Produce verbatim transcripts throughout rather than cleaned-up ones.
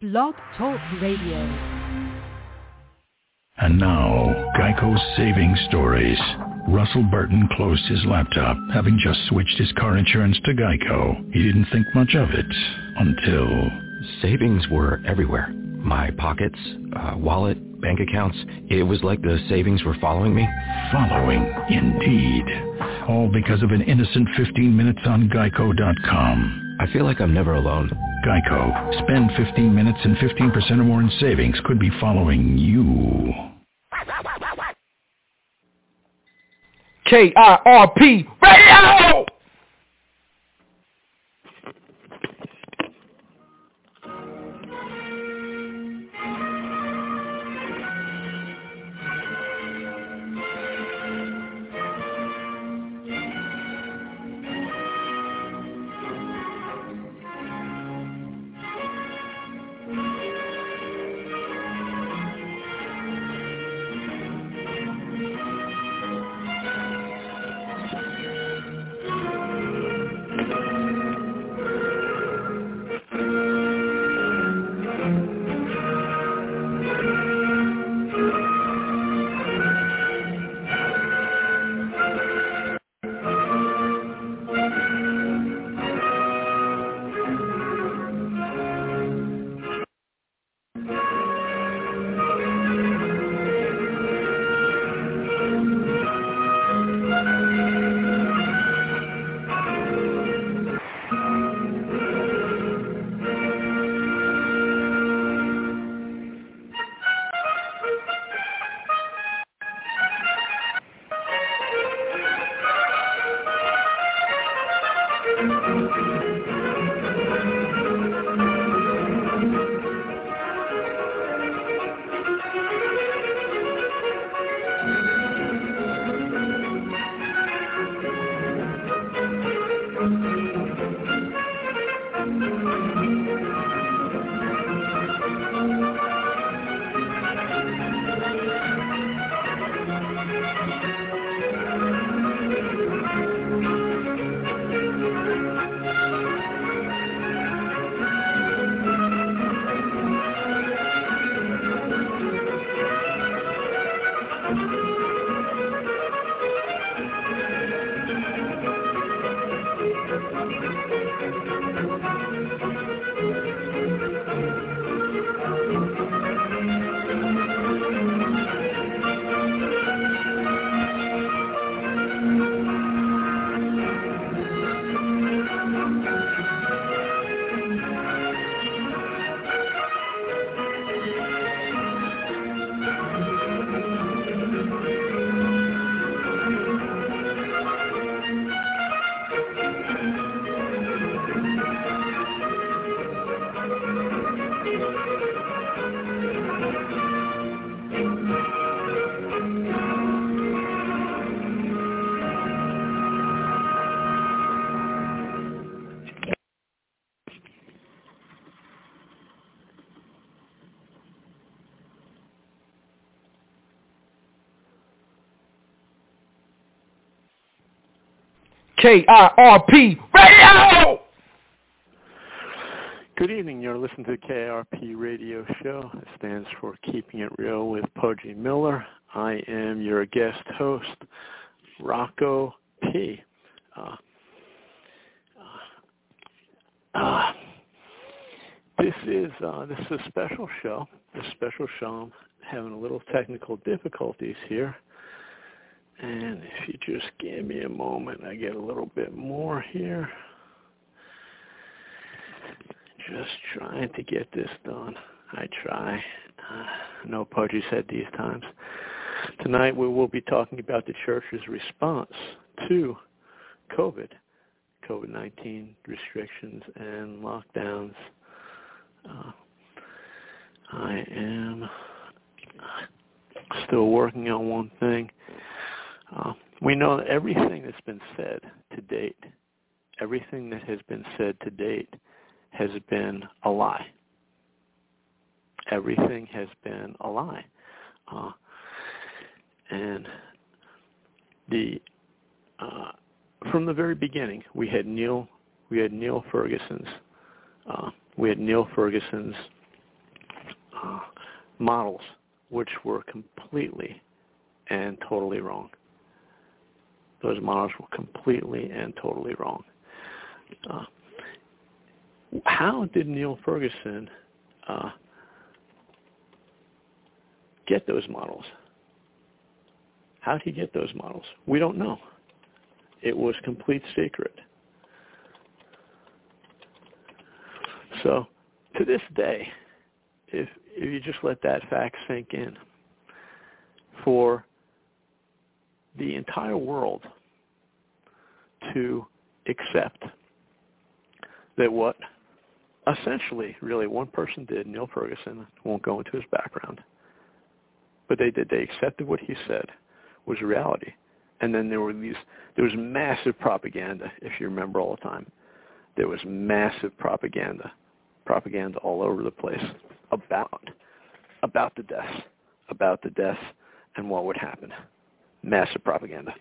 Blog Talk Radio. And now, Geico's Saving Stories. Russell Burton closed his laptop, having just switched his car insurance to Geico. He didn't think much of it until... Savings were everywhere. My pockets, uh, wallet, bank accounts. It was like the savings were following me. Following, indeed. All because of an innocent fifteen minutes on Geico dot com. I feel like I'm never alone. Geico. Spend fifteen minutes and fifteen percent or more in savings could be following you. K I R P Radio! K I R P Radio! Good evening. You're listening to the K I R P Radio Show. It stands for Keeping It Real with Pudgy Miller. I am your guest host, Rocco P. Uh, uh, uh, this is uh, this is a special show. A special show. I'm having a little technical difficulties here. And if you just give me a moment, I get a little bit more here. Just trying to get this done. I try. Uh, no Pudgy's head these times. Tonight we will be talking about the church's response to COVID, COVID nineteen restrictions and lockdowns. Uh, I am still working on one thing. Uh, we know that everything that's been said to date, everything that has been said to date has been a lie. Everything has been a lie. Uh, and the uh, from the very beginning, we had Neil, we had Neil Ferguson's, uh, we had Neil Ferguson's uh, models which were completely and totally wrong. Those models were completely and totally wrong. Uh, how did Neil Ferguson uh, get those models? How did he get those models? We don't know. It was complete secret. So, to this day, if if you just let that fact sink in, for the entire world to accept that what essentially really one person did, Neil Ferguson, won't go into his background, but they did, they accepted what he said was reality. And then there were these, there was massive propaganda, if you remember all the time. There was massive propaganda, propaganda all over the place about, about the deaths, about the deaths and what would happen. Massive propaganda.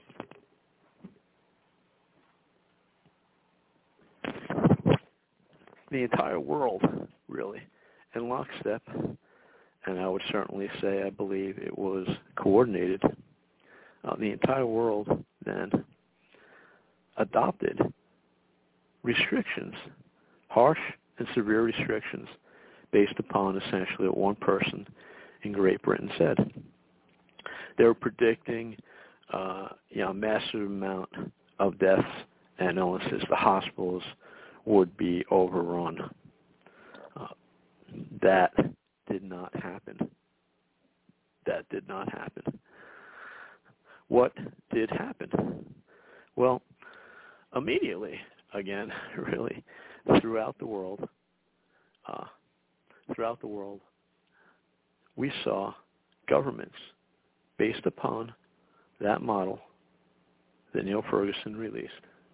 The entire world, really, in lockstep, and I would certainly say I believe it was coordinated. Uh, the entire world then adopted restrictions, harsh and severe restrictions, based upon essentially what one person in Great Britain said. They were predicting uh, you know, a massive amount of deaths and illnesses. The hospitals would be overrun. Uh, that did not happen. That did not happen. What did happen? Well, immediately, again, really, throughout the world, uh, throughout the world, we saw governments based upon that model that Neil Ferguson released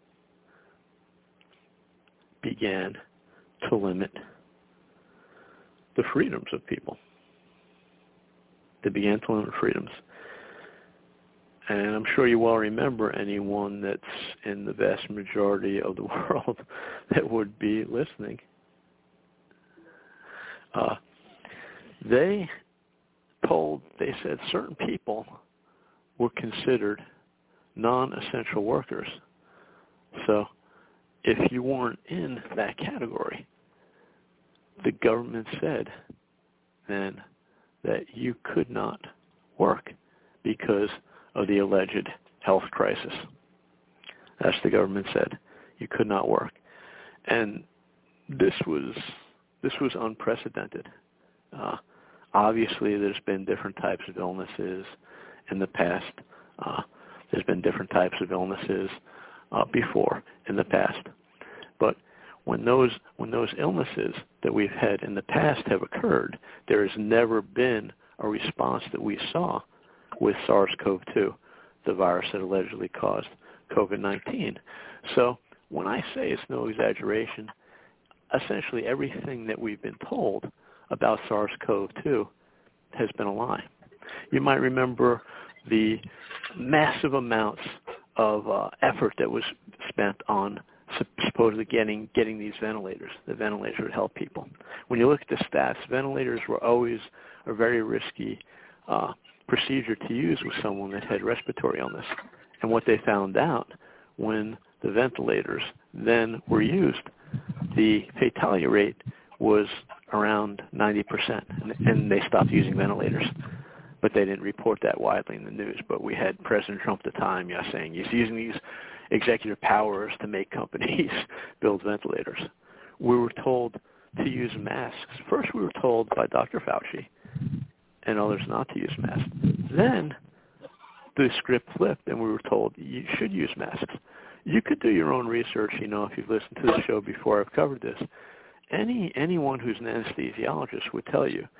began to limit the freedoms of people. They began to limit freedoms. And I'm sure you well remember anyone that's in the vast majority of the world that would be listening. Uh, they told, they said certain people were considered non-essential workers. So if you weren't in that category, the government said then that you could not work because of the alleged health crisis. That's the government said. You could not work. And this was this was unprecedented. Uh, obviously, there's been different types of illnesses in the past. Uh, there's been different types of illnesses uh, before in the past. But when those when those illnesses that we've had in the past have occurred, there has never been a response that we saw with SARS-CoV two, the virus that allegedly caused COVID nineteen. So when I say it's no exaggeration, essentially everything that we've been told about SARS-CoV two has been a lie. You might remember the massive amounts of uh, effort that was spent on supposedly getting getting these ventilators. The ventilators would help people. When you look at the stats, ventilators were always a very risky uh, procedure to use with someone that had respiratory illness. And what they found out when the ventilators then were used, the fatality rate was around ninety percent, and, and they stopped using ventilators. But they didn't report that widely in the news. But we had President Trump at the time yeah, saying he's using these executive powers to make companies build ventilators. We were told to use masks. First we were told by Doctor Fauci and others not to use masks. Then the script flipped and we were told you should use masks. You could do your own research, you know, if you've listened to the show before I've covered this. Any Anyone who's an anesthesiologist would tell you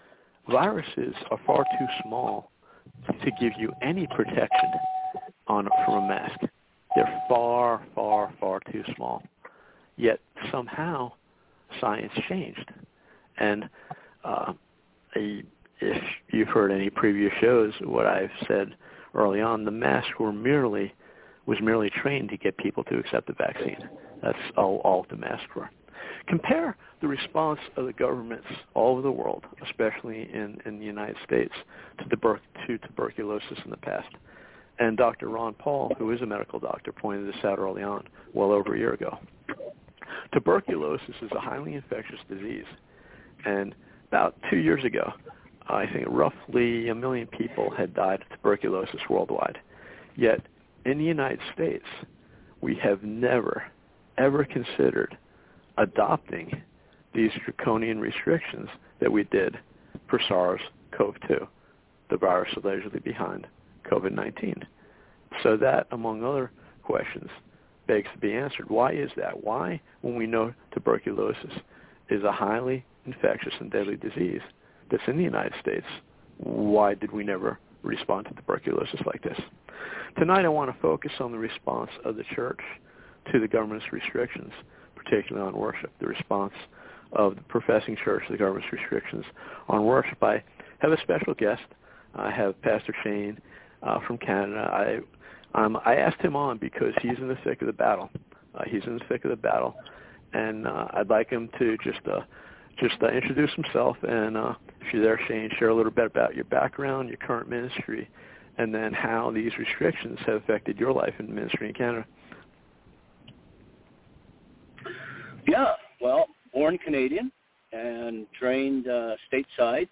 viruses are far too small to give you any protection on from a mask. They're far, far, far too small. Yet somehow science changed. And uh, a, if you've heard any previous shows, what I've said early on, the masks were merely was merely trained to get people to accept the vaccine. That's all, all the masks were. Compare the response of the governments all over the world, especially in, in the United States, to, tuber- to tuberculosis in the past. And Doctor Ron Paul, who is a medical doctor, pointed this out early on, well over a year ago. Tuberculosis is a highly infectious disease. And about two years ago, I think roughly a million people had died of tuberculosis worldwide. Yet, in the United States, we have never, ever considered adopting these draconian restrictions that we did for SARS-C o V two, the virus allegedly behind COVID nineteen. So that, among other questions, begs to be answered. Why is that? Why, when we know tuberculosis is a highly infectious and deadly disease that's in the United States, why did we never respond to tuberculosis like this? Tonight I want to focus on the response of the church to the government's restrictions, particularly on worship, the response of the professing church to the government's restrictions on worship. I have a special guest. I have Pastor Shane uh, from Canada. I um, I asked him on because he's in the thick of the battle. Uh, he's in the thick of the battle, and uh, I'd like him to just uh, just uh, introduce himself, and uh, if you're there, Shane, share a little bit about your background, your current ministry, and then how these restrictions have affected your life in ministry in Canada. Yeah, well, born Canadian and trained uh, stateside.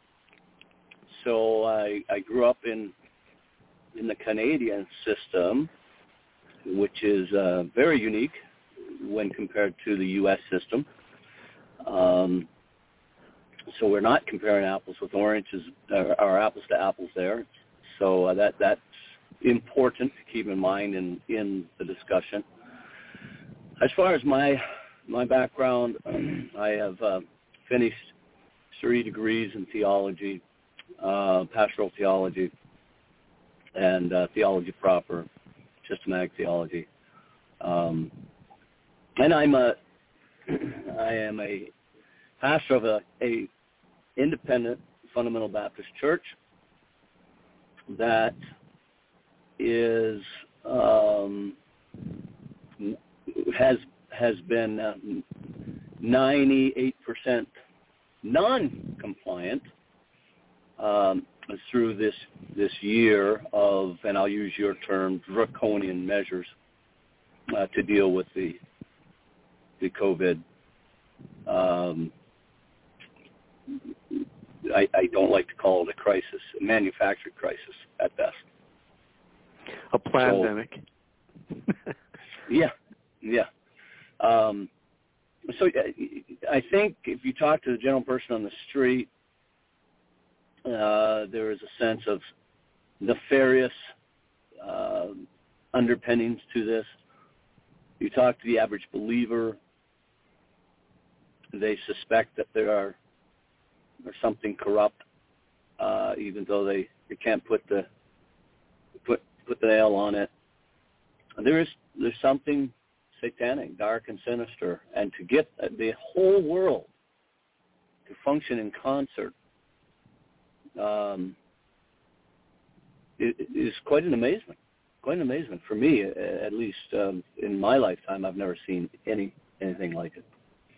So I, I grew up in in the Canadian system, which is uh, very unique when compared to the U S system. Um, so we're not comparing apples with oranges, or, or apples to apples there. So uh, that that's important to keep in mind in, in the discussion. As far as my my background, um, I have uh, finished three degrees in theology, uh, pastoral theology, and uh, theology proper, systematic theology. Um, and I'm a I am a pastor of a, a independent fundamental Baptist church that is um, has has been uh, ninety-eight percent non-compliant um, through this this year of, and I'll use your term, draconian measures uh, to deal with the the COVID. Um, I, I don't like to call it a crisis, a manufactured crisis at best. A pandemic. So, yeah, yeah. Um, so I think if you talk to the general person on the street, uh, there is a sense of nefarious uh, underpinnings to this. You talk to the average believer, they suspect that there are or something corrupt, uh, even though they, they can't put the put put the nail on it. There is there's something satanic, dark, and sinister, and to get the whole world to function in concert um, it, it is quite an amazement. Quite an amazement for me, at least um, in my lifetime. I've never seen any anything like it.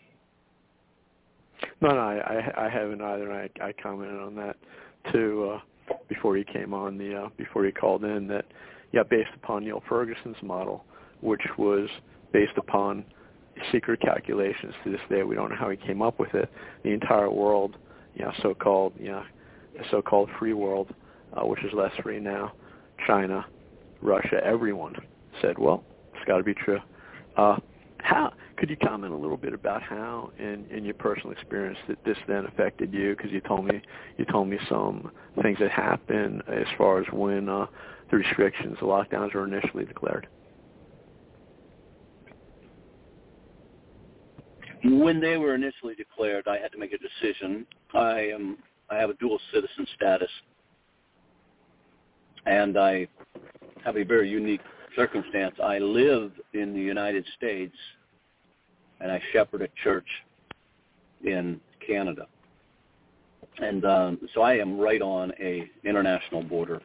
No, no, I, I haven't either. And I, I commented on that too uh, before he came on the uh, before he called in. That yeah, based upon Neil Ferguson's model, which was based upon secret calculations. To this day, we don't know how he came up with it. The entire world, you know, so-called, you know, the so-called free world, uh, which is less free now, China, Russia, everyone said, well, it's got to be true. Uh, how could you comment a little bit about how, in, in your personal experience, that this then affected you? Because you told me you told me some things that happened as far as when uh, the restrictions, the lockdowns, were initially declared. When they were initially declared, I had to make a decision. I am I have a dual citizen status, and I have a very unique circumstance. I live in the United States, and I shepherd a church in Canada. And um, so I am right on a international border.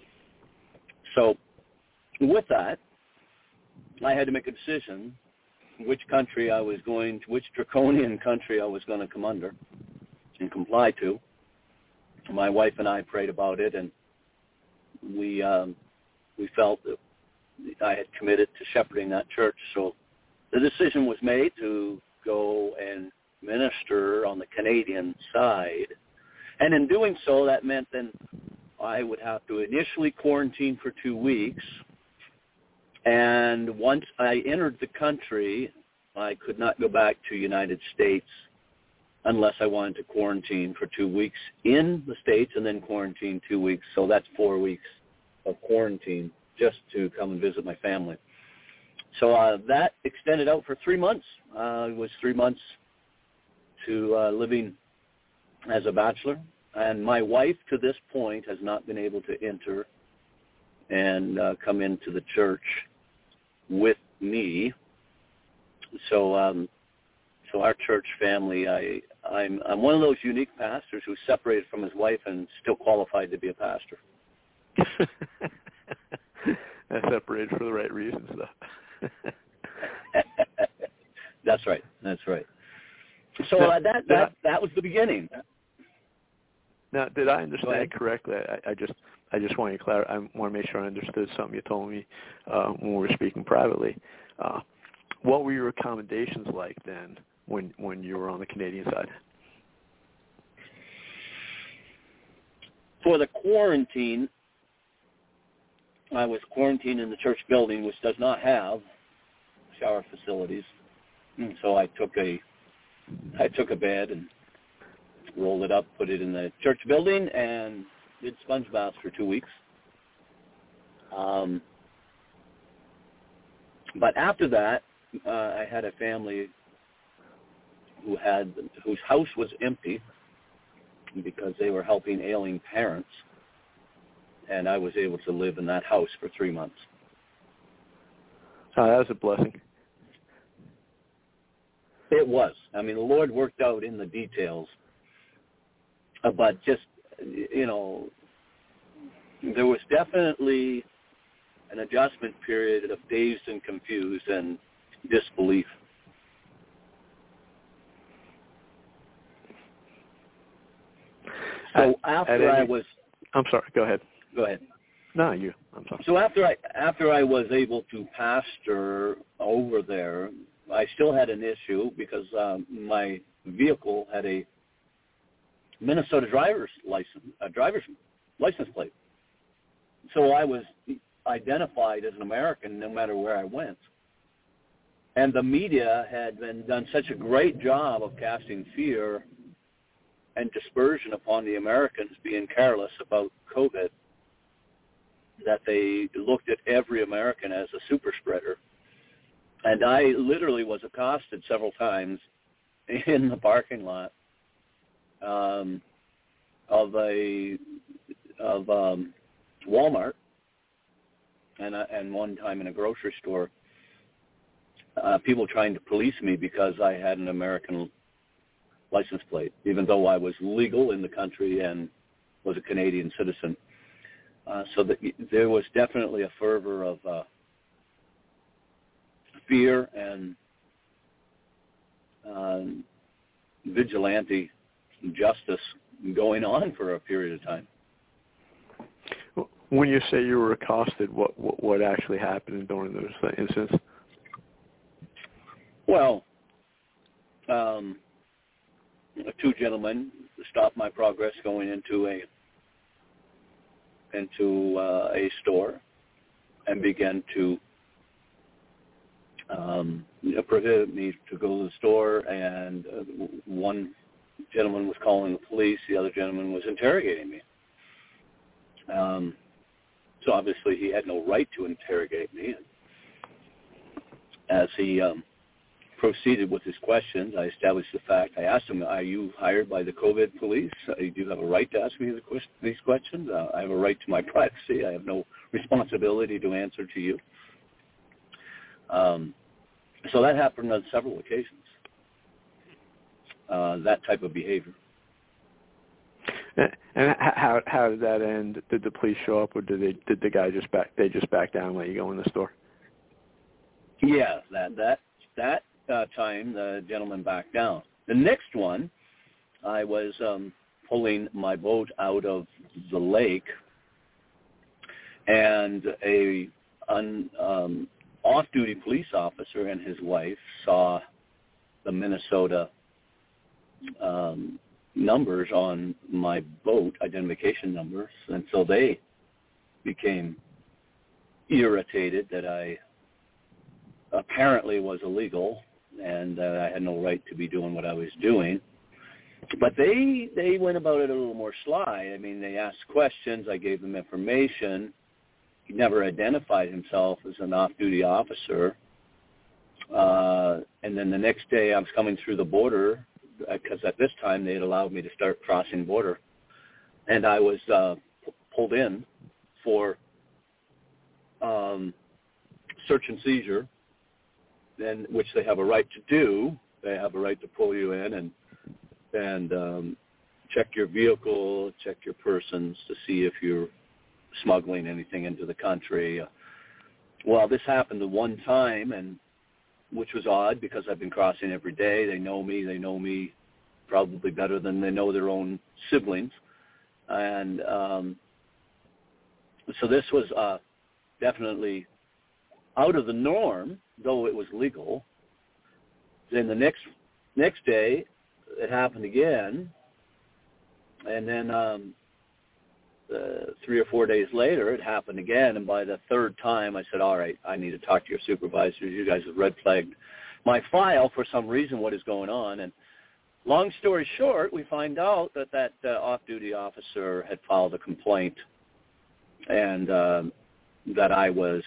So with that, I had to make a decision which country I was going to, which draconian country I was going to come under and comply to. My wife and I prayed about it, and we um, we felt that I had committed to shepherding that church. So the decision was made to go and minister on the Canadian side. And in doing so, that meant then I would have to initially quarantine for two weeks. And once I entered the country, I could not go back to United States unless I wanted to quarantine for two weeks in the States and then quarantine two weeks. So that's four weeks of quarantine just to come and visit my family. So uh, that extended out for three months. Uh, it was three months to uh, living as a bachelor. And my wife, to this point, has not been able to enter and uh, come into the church with me. So um, so our church family, I, I'm, I'm one of those unique pastors who's separated from his wife and still qualified to be a pastor. That's separated for the right reasons, though. That's right. That's right. So uh, that that that was the beginning. Now, did I understand correctly? I, I just I just want to clarify. I want to make sure I understood something you told me uh, when we were speaking privately. Uh, what were your accommodations like then when when you were on the Canadian side? For the quarantine, I was quarantined in the church building, which does not have shower facilities. And so I took a I took a bed and rolled it up, put it in the church building, and did sponge baths for two weeks. Um, but after that, uh, I had a family who had whose house was empty because they were helping ailing parents, and I was able to live in that house for three months. Oh, that was a blessing. It was. I mean, the Lord worked out in the details. Uh, but just, you know, there was definitely an adjustment period of dazed and confused and disbelief. So at, after at any, I was... I'm sorry, go ahead. Go ahead. No, you. I'm sorry. So after I after I was able to pastor over there, I still had an issue because um, my vehicle had a Minnesota driver's license, a driver's license plate. So I was identified as an American no matter where I went. And the media had been done such a great job of casting fear and dispersion upon the Americans being careless about COVID that they looked at every American as a super spreader. And I literally was accosted several times in the parking lot um, of a of um, Walmart, and uh, and one time in a grocery store, uh, people trying to police me because I had an American license plate, even though I was legal in the country and was a Canadian citizen. Uh, so that there was definitely a fervor of uh, fear and um, vigilante justice going on for a period of time. When you say you were accosted, what what, what actually happened during those incidents? Well, um, two gentlemen stopped my progress going into a into uh, a store and began to um, prohibit me to go to the store, and uh, one gentleman was calling the police, the other gentleman was interrogating me. Um, so obviously he had no right to interrogate me. As he um, proceeded with his questions, I established the fact. I asked him, are you hired by the COVID police? Uh, do you have a right to ask me the quest- these questions? Uh, I have a right to my privacy. I have no responsibility to answer to you. Um, so that happened on several occasions, uh, that type of behavior. And how how did that end? Did the police show up, or did they did the guy just back? They just back down and let you go in the store? Yeah, that that that uh, time, the gentleman backed down. The next one, I was um, pulling my boat out of the lake, and a an um, off-duty police officer and his wife saw the Minnesota um, numbers on my boat, identification numbers, and so they became irritated that I apparently was illegal and that I had no right to be doing what I was doing. But they they went about it a little more sly. I mean, they asked questions. I gave them information. He never identified himself as an off-duty officer. Uh, and then the next day I was coming through the border because at this time they had allowed me to start crossing border. And I was uh, p- pulled in for um, search and seizure, and which they have a right to do. They have a right to pull you in and and um, check your vehicle, check your persons to see if you're smuggling anything into the country. Well, this happened the one time, and which was odd because I've been crossing every day. They know me. They know me probably better than they know their own siblings. And um, so this was uh, definitely out of the norm, though it was legal. Then the next next day, it happened again, and then um, uh, three or four days later, it happened again, and by the third time, I said, all right, I need to talk to your supervisors. You guys have red flagged my file for some reason. What is going on? And long story short, we find out that that uh, off-duty officer had filed a complaint and uh, that I was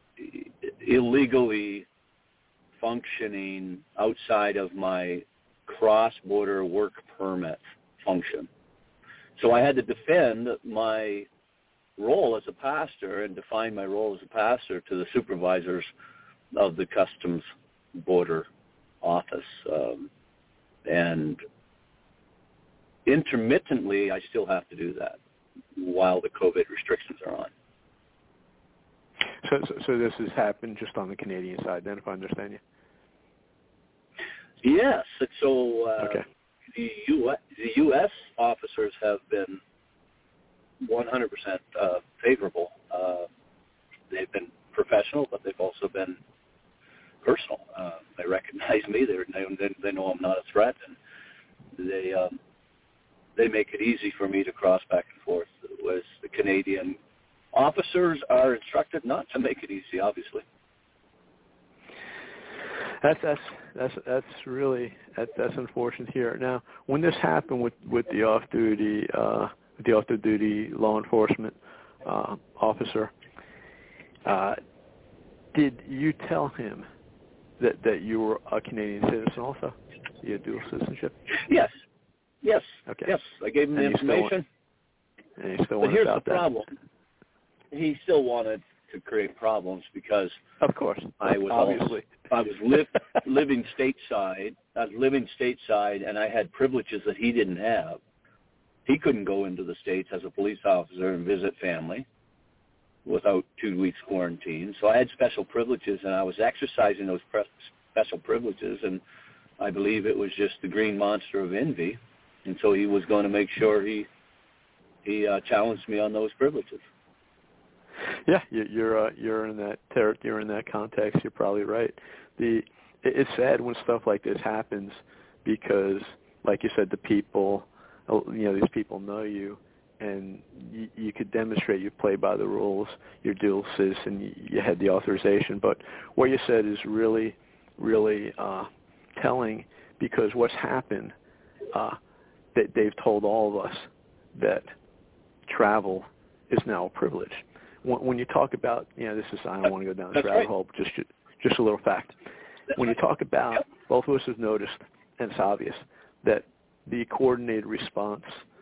illegally functioning outside of my cross-border work permit function. So I had to defend my role as a pastor and define my role as a pastor to the supervisors of the Customs Border Office. Um, and intermittently, I still have to do that while the COVID restrictions are on. So, so, so this has happened just on the Canadian side, then, if I understand you? Yes. So uh, okay. the U S, the U S officers have been one hundred percent uh, favorable. Uh, they've been professional, but they've also been personal. Uh, they recognize me. They're, they they know I'm not a threat, and they um, they make it easy for me to cross back and forth. Whereas the Canadian officers are instructed not to make it easy, obviously. That's that's that's that's really that, that's unfortunate here. Now, when this happened with, with the off-duty uh, the off-duty law enforcement uh, officer, uh, did you tell him that, that you were a Canadian citizen also? You had dual citizenship? Yes. Yes. Okay. Yes. I gave him the and information. Still, and he still but here's the problem. That. He still wanted to create problems because of course I was obviously also, I was li- living stateside. I was living stateside, and I had privileges that he didn't have. He couldn't go into the States as a police officer and visit family without two weeks quarantine. So I had special privileges, and I was exercising those pre- special privileges, and I believe it was just the green monster of envy, and so he was going to make sure he he uh, challenged me on those privileges. Yeah, you're uh, you're in that ter- you're in that context. You're probably right. The it's sad when stuff like this happens because, like you said, the people, you know, these people know you, and you, you could demonstrate you play by the rules. You're dual citizen. You, you had the authorization. But what you said is really, really uh, telling because what's happened, uh, they, they've told all of us that travel is now a privilege. When you talk about, you know, this is, I don't want to go down this rabbit right. hole, but just, just a little fact. That's when right. you talk about, yep. both of us have noticed, and it's obvious, that the coordinated response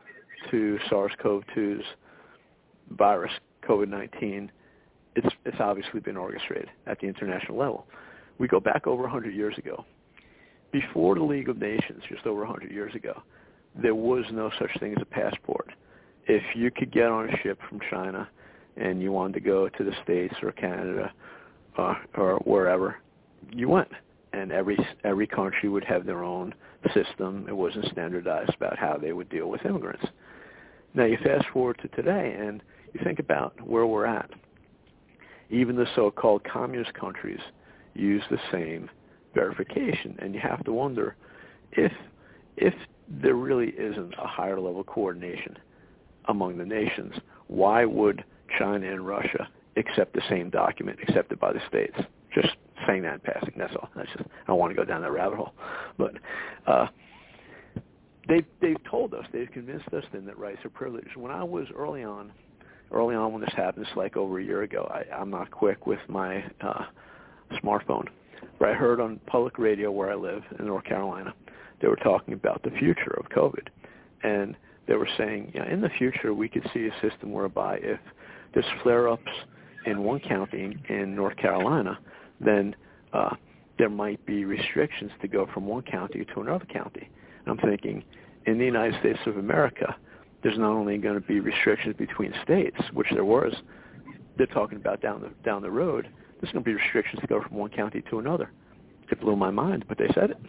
to SARS-C o V two's virus, COVID nineteen, it's, it's obviously been orchestrated at the international level. We go back over one hundred years ago. Before the League of Nations, just over one hundred years ago, there was no such thing as a passport. If you could get on a ship from China and you wanted to go to the States or Canada uh, or wherever, you went. and every every country would have their own system. It wasn't standardized about how they would deal with immigrants. Now you fast forward to today, and you think about where we're at. Even the so-called communist countries use the same verification, and you have to wonder if if there really isn't a higher level coordination among the nations, why would China and Russia accept the same document accepted by the states? Just saying that in passing, that's all. That's just, I don't want to go down that rabbit hole. But uh, they, they've told us, they've convinced us then that rights are privileged. When I was early on, early on when this happened, it's like over a year ago, I, I'm not quick with my uh, smartphone, but I heard on public radio where I live in North Carolina, they were talking about the future of COVID. And they were saying, you know, in the future we could see a system whereby if there's flare-ups in one county in North Carolina, then uh, there might be restrictions to go from one county to another county. And I'm thinking, in the United States of America, there's not only going to be restrictions between states, which there was, they're talking about down the down the road, there's going to be restrictions to go from one county to another. It blew my mind, but they said it.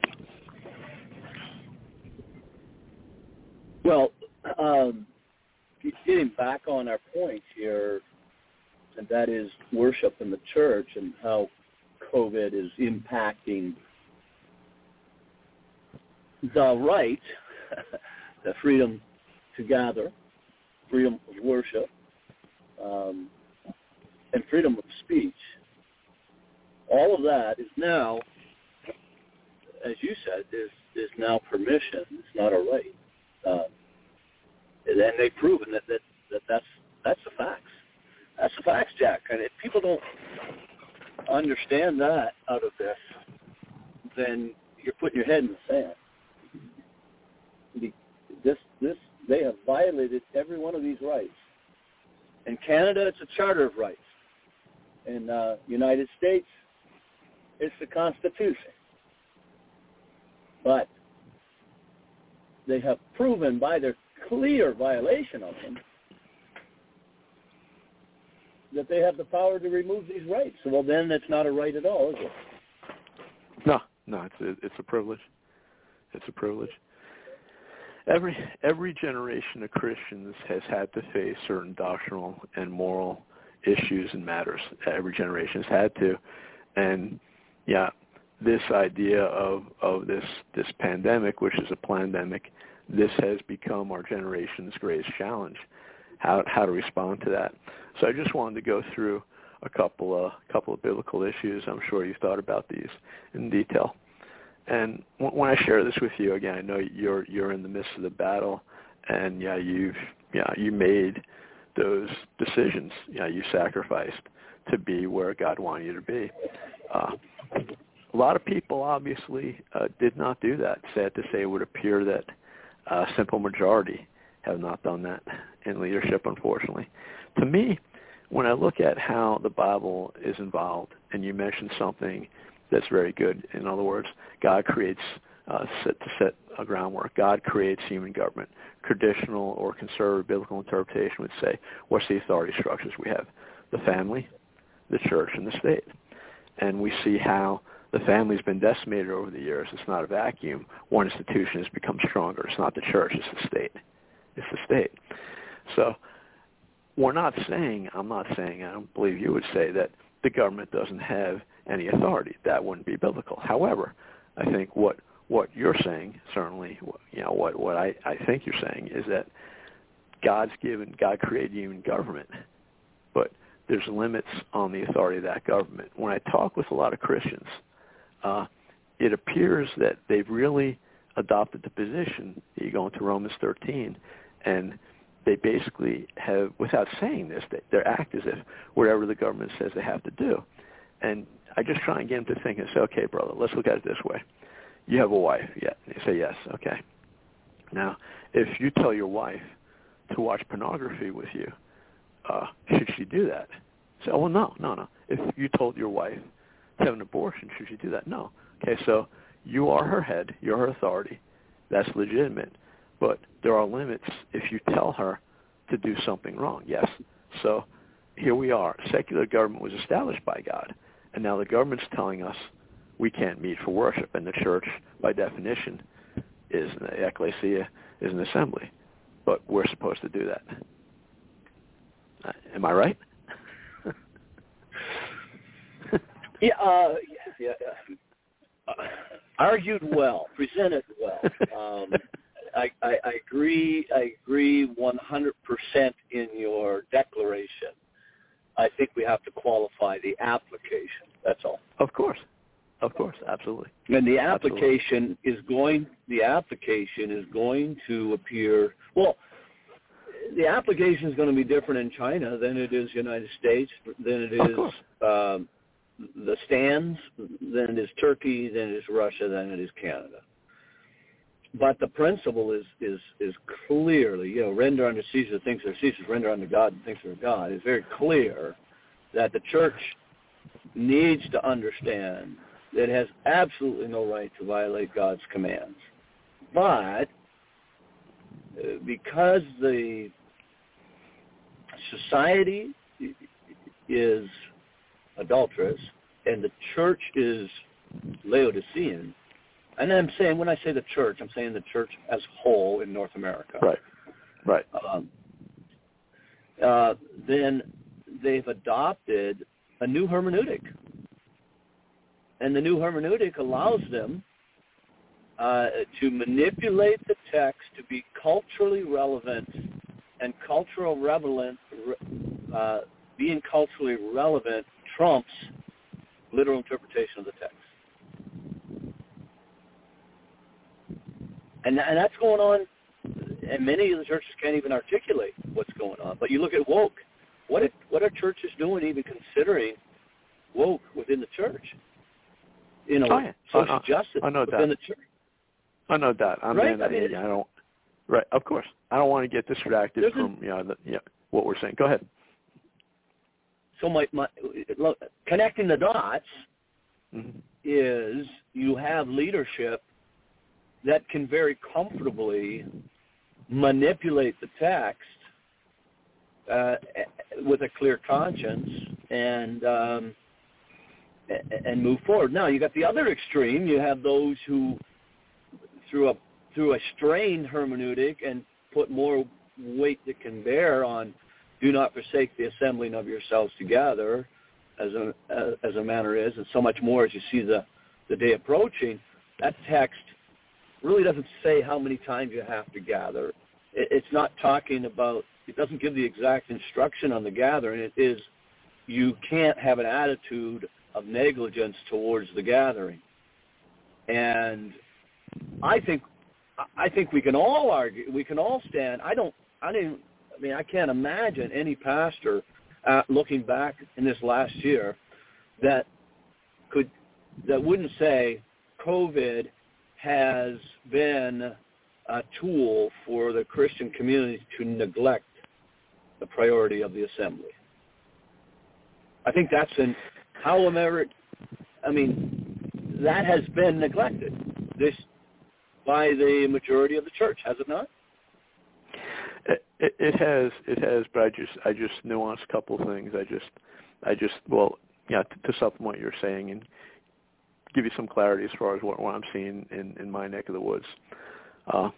Well, um, getting back on our point here, and that is worship in the church and how COVID is impacting the right, the freedom to gather, freedom of worship, um, and freedom of speech. All of that is now, as you said, is is now permission. It's not a right. Uh, and they've proven that, that, that that's that's the facts. That's the facts, Jack. And if people don't understand that out of this, then you're putting your head in the sand. This, this, they have violated every one of these rights. In Canada, it's a Charter of Rights. In the uh, United States, it's the Constitution. But they have proven by their clear violation of them that they have the power to remove these rights. So, well, then it's not a right at all, is it? No, no, it's a, it's a privilege. It's a privilege. Every every generation of Christians has had to face certain doctrinal and moral issues and matters. Every generation has had to, and yeah, this idea of of this this pandemic, which is a pandemic, this has become our generation's greatest challenge. How how to respond to that. So I just wanted to go through a couple of couple of biblical issues. I'm sure you've thought about these in detail. And when I share this with you, again, I know you're you're in the midst of the battle, and yeah, you've yeah you made those decisions. Yeah, you sacrificed to be where God wanted you to be. Uh, a lot of people obviously uh, did not do that. Sad to say, it would appear that a simple majority have not done that in leadership, unfortunately. To me, when I look at how the Bible is involved, and you mentioned something that's very good. In other words, God creates uh, set to set a groundwork. God creates human government. Traditional or conservative biblical interpretation would say, what's the authority structures we have? The family, the church, and the state. And we see how the family's been decimated over the years. It's not a vacuum. One institution has become stronger. It's not the church, it's the state. It's the state. So we're not saying, I'm not saying, I don't believe you would say that the government doesn't have any authority. That wouldn't be biblical. However, I think what what you're saying, certainly, you know, what, what I, I think you're saying is that God's given, God created human government, but there's limits on the authority of that government. When I talk with a lot of Christians, uh, it appears that they've really adopted the position. You go into Romans thirteen, and they basically have, without saying this, they, they act as if whatever the government says they have to do. And I just try and get them to think and say, okay, brother, let's look at it this way. You have a wife, yeah. They say yes, okay. Now, if you tell your wife to watch pornography with you, uh, should she do that? Say, oh, well, no, no, no. If you told your wife to have an abortion, should she do that? No. Okay, so you are her head. You're her authority. That's legitimate. But there are limits if you tell her to do something wrong, yes. So here we are. Secular government was established by God, and now the government's telling us we can't meet for worship, and the church, by definition, is the ecclesia, is an assembly. But we're supposed to do that. Uh, am I right? yeah, uh, yeah, yeah. Uh, argued well, presented well. Um, I, I, I agree. I agree one hundred percent in your declaration. I think we have to qualify the application. That's all. Of course, of course, absolutely. And the application absolutely. is going. The application is going to appear. Well, the application is going to be different in China than it is United States, than it is um, the stands, than it is Turkey, than it is Russia, than it is Canada. But the principle is is is clearly, you know, render unto Caesar things that are Caesar's, render unto God things that are God. It's very clear that the church needs to understand that it has absolutely no right to violate God's commands. But because the society is adulterous and the church is Laodicean, and I'm saying, when I say the church, I'm saying the church as a whole in North America. Right, right. Um, uh, then they've adopted a new hermeneutic. And the new hermeneutic allows them uh, to manipulate the text to be culturally relevant, and cultural relevant, uh, being culturally relevant trumps literal interpretation of the text. And, and that's going on, and many of the churches can't even articulate what's going on. But you look at woke. What are, what are churches doing even considering woke within the church? You know, oh, yeah. social oh, justice I know within that. the church. I know that. I right? mean, I, mean, I, I don't. Right, of course. I don't want to get distracted from you know, the, you know what we're saying. Go ahead. So my, my look, connecting the dots mm-hmm. is you have leadership that can very comfortably manipulate the text uh, with a clear conscience and um, and move forward. Now you got the other extreme. You have those who, through a through a strained hermeneutic, and put more weight that can bear on, do not forsake the assembling of yourselves together, as a as a manner is, and so much more as you see the the day approaching. That text really doesn't say how many times you have to gather. It's not talking about, it doesn't give the exact instruction on the gathering. It is, you can't have an attitude of negligence towards the gathering. And I think, I think we can all argue, we can all stand. I don't, I didn't, I mean, I can't imagine any pastor uh, looking back in this last year that could, that wouldn't say COVID has been a tool for the Christian community to neglect the priority of the assembly. I think that's in how America, I mean, that has been neglected this by the majority of the church, has it not? It, it, it has, it has, but I just, I just nuanced a couple of things. I just, I just, well, yeah, to, to supplement what you're saying and give you some clarity as far as what, what I'm seeing in, in my neck of the woods. Uh,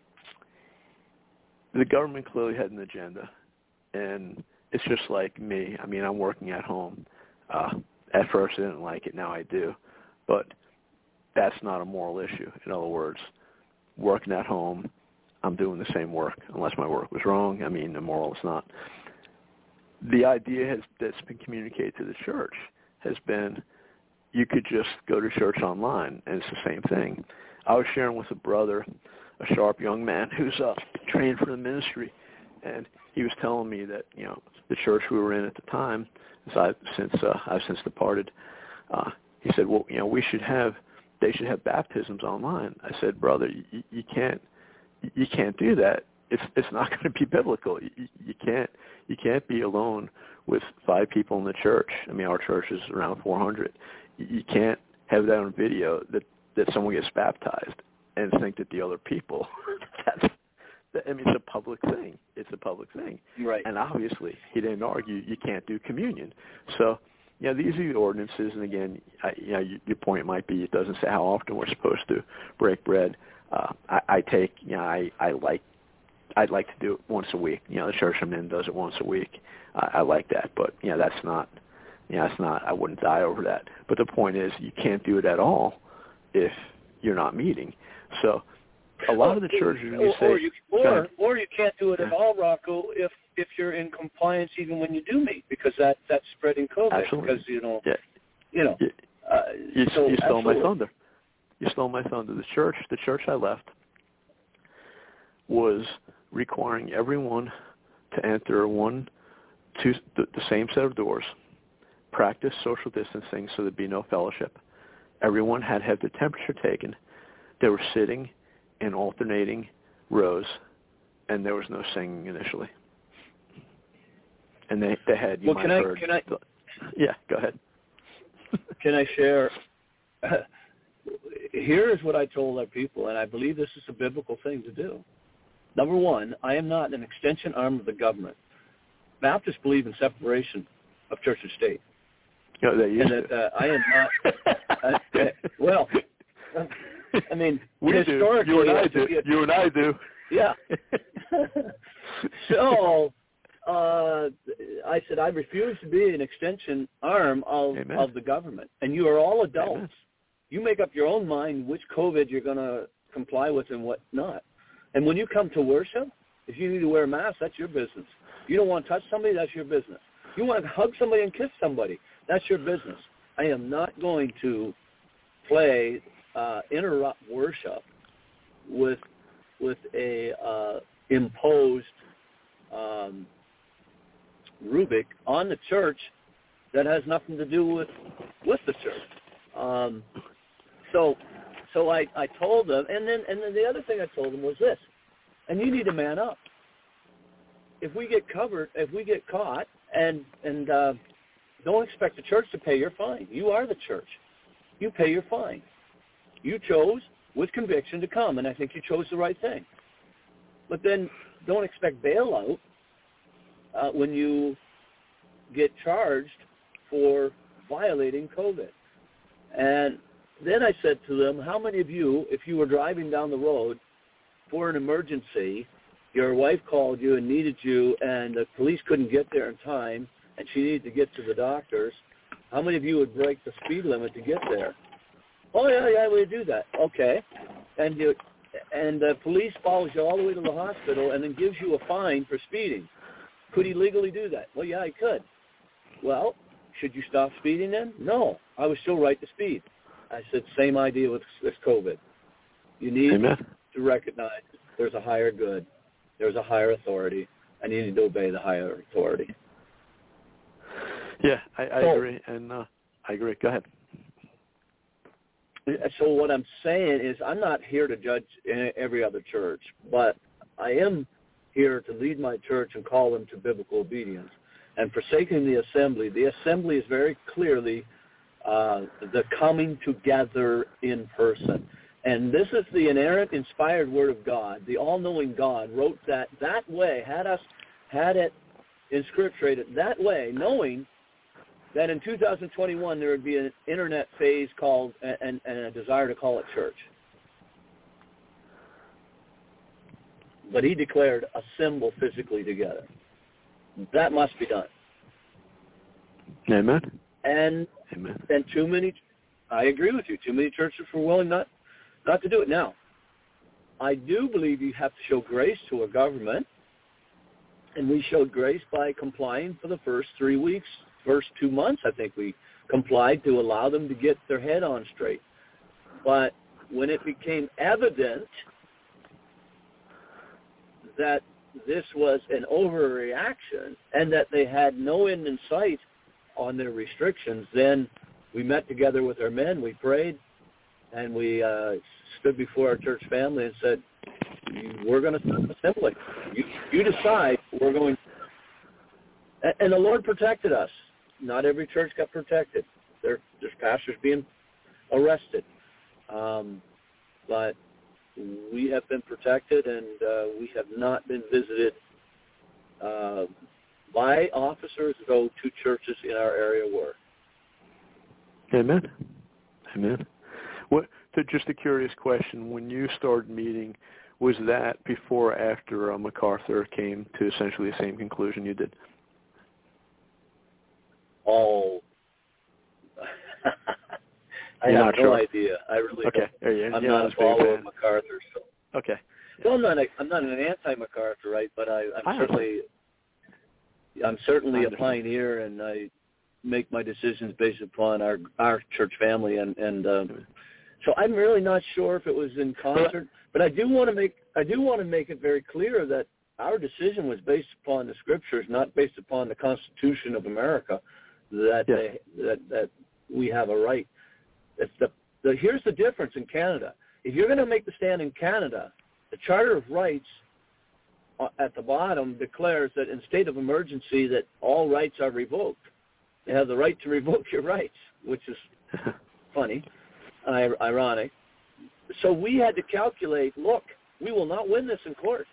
the government clearly had an agenda, and it's just like me. I mean, I'm working at home. Uh, at first, I didn't like it. Now I do. But that's not a moral issue. In other words, working at home, I'm doing the same work, unless my work was wrong. I mean, immoral is not. The idea has, that's been communicated to the church has been, you could just go to church online, and it's the same thing. I was sharing with a brother, a sharp young man who's uh, trained for the ministry, and he was telling me that, you know, the church we were in at the time, as I've since uh, I've since departed, uh, he said, well, you know, we should have, they should have baptisms online. I said, brother, you, you can't, you can't do that. It's it's not going to be biblical. You, you can't you can't be alone with five people in the church. I mean, our church is around four hundred. You can't have that on video that, that someone gets baptized and think that the other people, that's, I mean, it's a public thing. It's a public thing. Right. And obviously, he didn't argue you can't do communion. So yeah, these are the ordinances, and again, I, you know, your point might be it doesn't say how often we're supposed to break bread. Uh, I, I take, you know, I, I like, I'd like to do it once a week. You know, the church I'm in does it once a week. Uh, I like that, but you know, that's not, you know, that's not. I wouldn't die over that. But the point is, you can't do it at all if you're not meeting. So, a lot of the churches, when you or, say, or you, or, or you can't do it at all, Rocco, if if you're in compliance even when you do meet, because that that's spreading COVID. Absolutely. Because you know, yeah. you know, you, uh, you, so you stole absolutely. my thunder. You stole my thunder. The church, the church I left, was requiring everyone to enter one, two, the, the same set of doors, practice social distancing so there'd be no fellowship. Everyone had had the temperature taken. They were sitting in alternating rows, and there was no singing initially. And they, they had, you well, might can have I, heard. Can I, the, yeah, go ahead. Can I share? Here is what I told our people, and I believe this is a biblical thing to do. Number one, I am not an extension arm of the government. Baptists believe in separation of church and state. No, they used and that to. uh, I am not. Uh, uh, well, I mean, we historically, do. You and I do. A, you and I do. Yeah. So uh, I said I refuse to be an extension arm of Amen. of the government, and you are all adults. Amen. You make up your own mind which COVID you're going to comply with and what not. And when you come to worship, if you need to wear a mask, that's your business. You don't want to touch somebody, that's your business. You want to hug somebody and kiss somebody, that's your business. I am not going to play, uh, interrupt worship with with a uh, imposed um, rubric on the church that has nothing to do with with the church. Um, so, so I, I told them, and then and then the other thing I told them was this, and you need to man up. If we get covered, if we get caught, and and uh, don't expect the church to pay your fine. You are the church. You pay your fine. You chose with conviction to come, and I think you chose the right thing. But then don't expect bailout uh, when you get charged for violating COVID. And then I said to them, how many of you, if you were driving down the road for an emergency, your wife called you and needed you, and the police couldn't get there in time, and she needed to get to the doctors, how many of you would break the speed limit to get there? Oh, yeah, yeah, we do that. Okay. And you, and the police follows you all the way to the hospital and then gives you a fine for speeding. Could he legally do that? Well, yeah, he could. Well, should you stop speeding then? No, I was still right to speed. I said, same idea with this COVID. You need Amen. to recognize there's a higher good, there's a higher authority, and you need to obey the higher authority. Yeah, I, I so, agree, and uh, I agree. Go ahead. So what I'm saying is I'm not here to judge every other church, but I am here to lead my church and call them to biblical obedience. And forsaking the assembly, the assembly is very clearly uh, the coming together in person. And this is the inerrant, inspired word of God. The all-knowing God wrote that that way, had us, had it inscripturated that way, knowing that in two thousand twenty-one there would be an internet phase called and, and a desire to call it church. But he declared assemble physically together. That must be done. Amen. And Amen. and too many, I agree with you, too many churches were willing not, not to do it. Now, I do believe you have to show grace to a government, and we showed grace by complying for the first three weeks. First two months, I think we complied to allow them to get their head on straight. But when it became evident that this was an overreaction and that they had no end in sight on their restrictions, then we met together with our men, we prayed, and we uh, stood before our church family and said, we're going to stop assembling. You, you decide we're going to. And the Lord protected us. Not every church got protected. There, there's pastors being arrested. Um, but we have been protected, and uh, we have not been visited uh, by officers, though two churches in our area were. Amen. Amen. What? To, just a curious question. When you started meeting, was that before or after uh, MacArthur came to essentially the same conclusion you did? Oh, I You're have not no sure. idea. I really okay. don't. There you I'm yeah, not a follower of MacArthur. So. Okay. Well, I'm not. A, I'm not an anti-MacArthurite, but I, I'm I certainly. I'm certainly I a pioneer, and I make my decisions based upon our our church family, and and uh, so I'm really not sure if it was in concert. But I do want to make I do want to make it very clear that our decision was based upon the scriptures, not based upon the Constitution of America. That yes. they, that that we have a right. It's the, the here's the difference in Canada. If you're going to make the stand in Canada, the Charter of Rights at the bottom declares that in state of emergency that all rights are revoked. You have the right to revoke your rights, which is funny, ironic. So we had to calculate, look, we will not win this in court.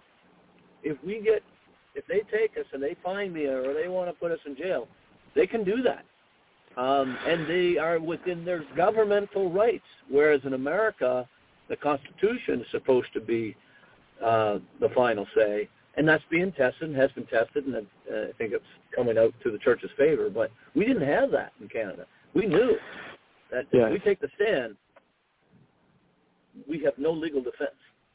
If we get, if they take us and they find me or they want to put us in jail, they can do that. Um, and they are within their governmental rights, whereas in America, the Constitution is supposed to be uh, the final say, and that's being tested and has been tested, and uh, I think it's coming out to the church's favor. But we didn't have that in Canada. We knew that yeah. if we take the stand, we have no legal defense.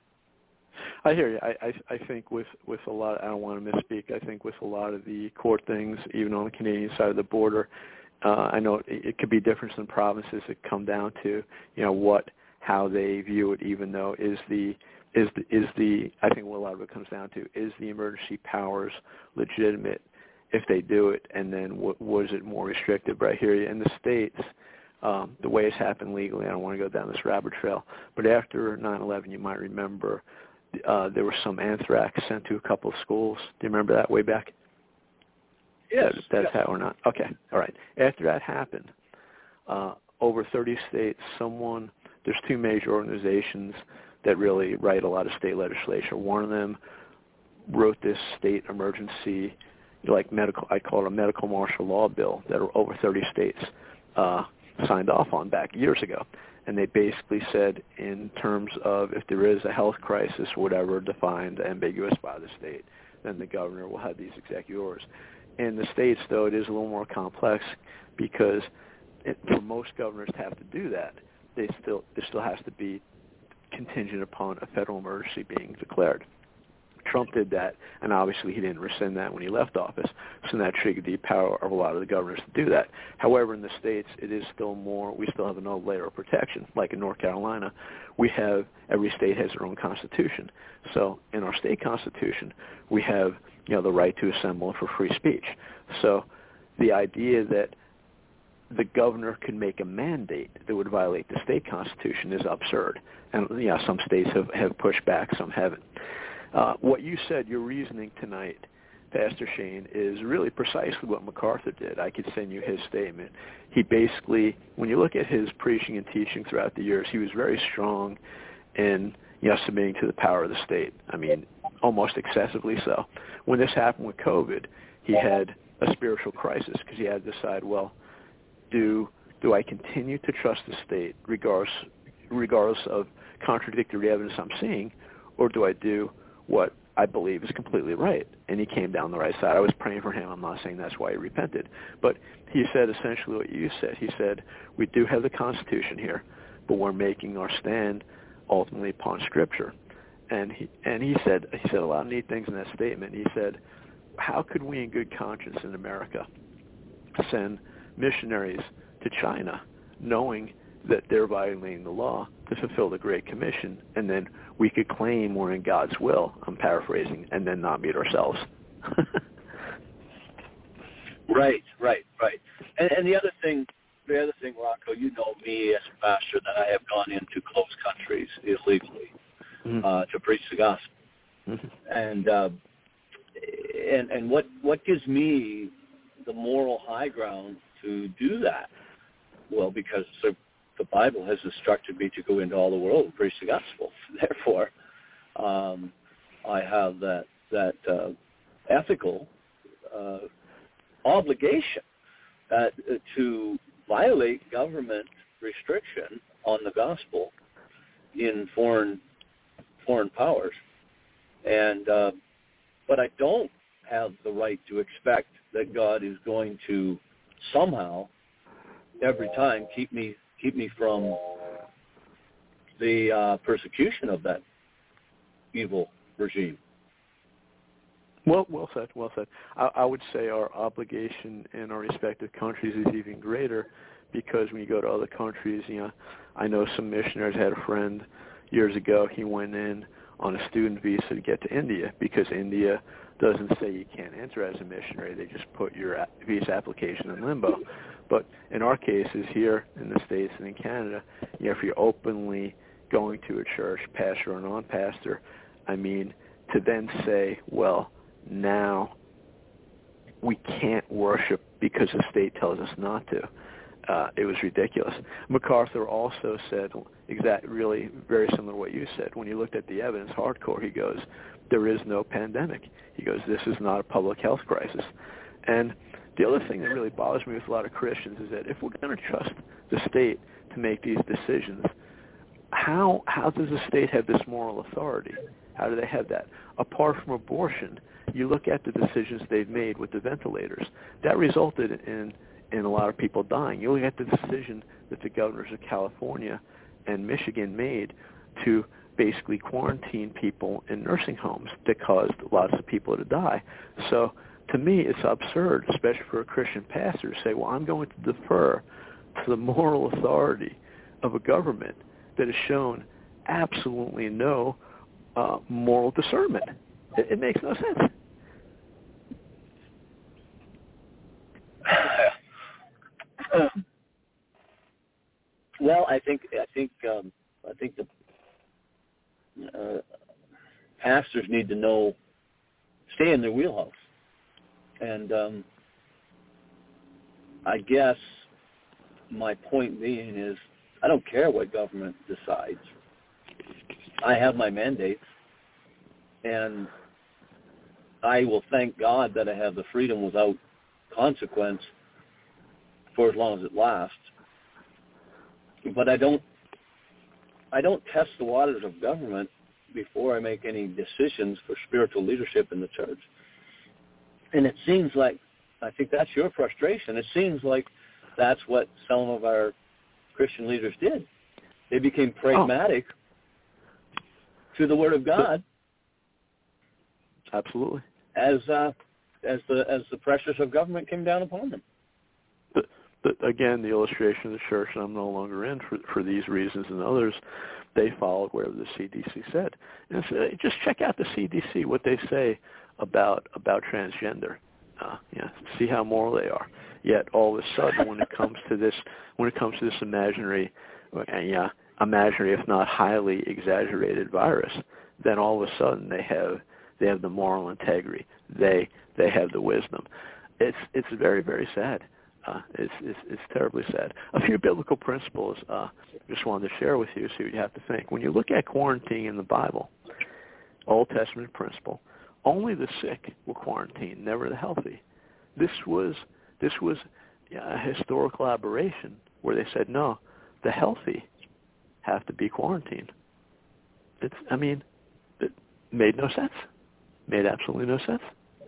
I hear you. I, I, I think with, with a lot, I don't want to misspeak, I think with a lot of the court things, even on the Canadian side of the border, uh, I know it, it could be different in provinces that come down to, you know, what, how they view it, even though is the, is the, is the, I think what a lot of it comes down to, is the emergency powers legitimate if they do it, and then w- was it more restrictive? But I hear you. In the States, um, the way it's happened legally, I don't want to go down this rabbit trail, but after nine eleven, you might remember, Uh, there was some anthrax sent to a couple of schools. Do you remember that way back? Yes. That, that's yes. how or not? Okay. All right. After that happened, uh, over thirty states, someone, there's two major organizations that really write a lot of state legislation. One of them wrote this state emergency, like medical, I call it a medical martial law bill that over thirty states uh, signed off on back years ago. And they basically said in terms of if there is a health crisis, whatever, defined ambiguous by the state, then the governor will have these executive orders. In the states, though, it is a little more complex because it, for most governors to have to do that, they still there still has to be contingent upon a federal emergency being declared. Trump did that, and obviously he didn't rescind that when he left office, so that triggered the power of a lot of the governors to do that. However, in the states, it is still more, we still have another layer of protection. Like in North Carolina, we have, every state has their own constitution. So in our state constitution, we have, you know, the right to assemble for free speech. So the idea that the governor can make a mandate that would violate the state constitution is absurd. And, you know, some states have, have pushed back, some haven't. Uh, what you said, your reasoning tonight, Pastor Shane, is really precisely what MacArthur did. I could send you his statement. He basically, when you look at his preaching and teaching throughout the years, he was very strong in, you know, submitting to the power of the state. I mean, almost excessively so. When this happened with COVID, he had a spiritual crisis because he had to decide, well, do do I continue to trust the state regardless, regardless of contradictory evidence I'm seeing, or do I do what I believe is completely right? And he came down the right side. I was praying for him. I'm not saying that's why he repented. But he said essentially what you said. He said, we do have the Constitution here, but we're making our stand ultimately upon Scripture. And he and he said he said a lot of neat things in that statement. He said, how could we in good conscience in America send missionaries to China knowing that they're violating the law to fulfill the Great Commission, and then we could claim we're in God's will, I'm paraphrasing, and then not meet ourselves. Right, right, right. And, and the other thing, the other thing, Rocco, you know me as a pastor that I have gone into closed countries illegally mm-hmm. uh, to preach the gospel. Mm-hmm. And uh, and and what what gives me the moral high ground to do that? Well, because the The Bible has instructed me to go into all the world and preach the gospel. Therefore, um, I have that that uh, ethical uh, obligation uh, to violate government restriction on the gospel in foreign foreign powers. And uh, but I don't have the right to expect that God is going to somehow every time keep me keep me from the uh, persecution of that evil regime. Well, well said, well said. I, I would say our obligation in our respective countries is even greater, because when you go to other countries, you know, I know some missionaries. Had a friend years ago. He went in on a student visa to get to India, because India doesn't say you can't enter as a missionary. They just put your visa application in limbo. But in our cases here in the States and in Canada, you know, if you're openly going to a church, pastor or non-pastor, I mean, to then say, well, now we can't worship because the state tells us not to. Uh, it was ridiculous. MacArthur also said, exact, really very similar to what you said. When you looked at the evidence, hardcore, he goes, there is no pandemic. He goes, this is not a public health crisis. And the other thing that really bothers me with a lot of Christians is that if we're going to trust the state to make these decisions, how how does the state have this moral authority? How do they have that? Apart from abortion, you look at the decisions they've made with the ventilators. That resulted in in a lot of people dying. You look at the decision that the governors of California and Michigan made to basically quarantine people in nursing homes that caused lots of people to die. So to me, it's absurd, especially for a Christian pastor, to say, well, I'm going to defer to the moral authority of a government that has shown absolutely no uh, moral discernment. It, it makes no sense. Uh, well, I think I think um, I think the uh, pastors need to know, stay in their wheelhouse, and um, I guess my point being is, I don't care what government decides. I have my mandates, and I will thank God that I have the freedom without consequence for as long as it lasts. But I don't I don't test the waters of government before I make any decisions for spiritual leadership in the church. And it seems like, I think that's your frustration, it seems like that's what some of our Christian leaders did. They became pragmatic oh. to the Word of God. Absolutely. As uh, as the as the pressures of government came down upon them. But, but again, the illustration of the church, and I'm no longer in for for these reasons and others, they followed wherever the C D C said. And so just check out the C D C, what they say about about transgender. Uh, yeah, see how moral they are. Yet all of a sudden, when it comes to this, when it comes to this imaginary, uh, yeah, imaginary if not highly exaggerated virus, then all of a sudden they have they have the moral integrity. They they have the wisdom. It's it's very very sad. Uh, it's, it's it's terribly sad. A few biblical principles. Uh, just wanted to share with you, see what you have to think. When you look at quarantine in the Bible, Old Testament principle, only the sick were quarantined, never the healthy. This was this was a historical aberration where they said, no, the healthy have to be quarantined. It's, I mean, it made no sense. Made absolutely no sense.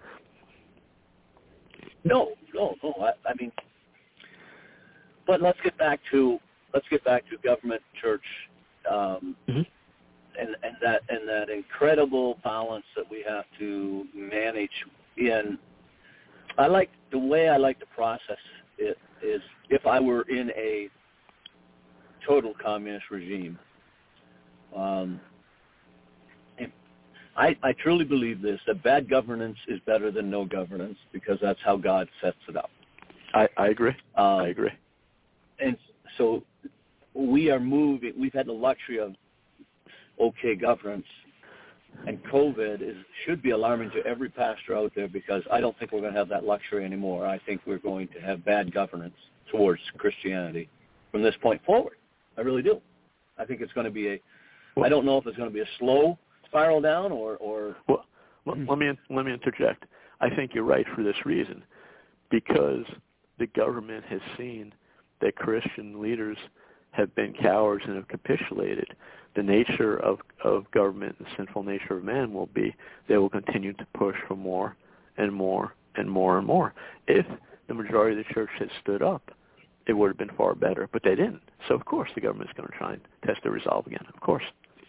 No, no, no. I, I mean, but let's get back to let's get back to government, church, um, mm-hmm. and and that and that incredible balance that we have to manage in. I like the way I like to process it is if I were in a total communist regime. Um, I, I truly believe this, that bad governance is better than no governance because that's how God sets it up. I, I agree. Um, I agree. And so we are moving, we've had the luxury of okay governance, and COVID is should be alarming to every pastor out there because I don't think we're going to have that luxury anymore. I think we're going to have bad governance towards Christianity from this point forward. I really do. I think it's going to be a, well, I don't know if it's going to be a slow spiral down or, or well, let me let me interject. I think you're right for this reason, because the government has seen that Christian leaders have been cowards and have capitulated, the nature of, of government and the sinful nature of man will be they will continue to push for more and more and more and more. If the majority of the church had stood up, it would have been far better, but they didn't. So, of course, the government's going to try and test their resolve again, of course.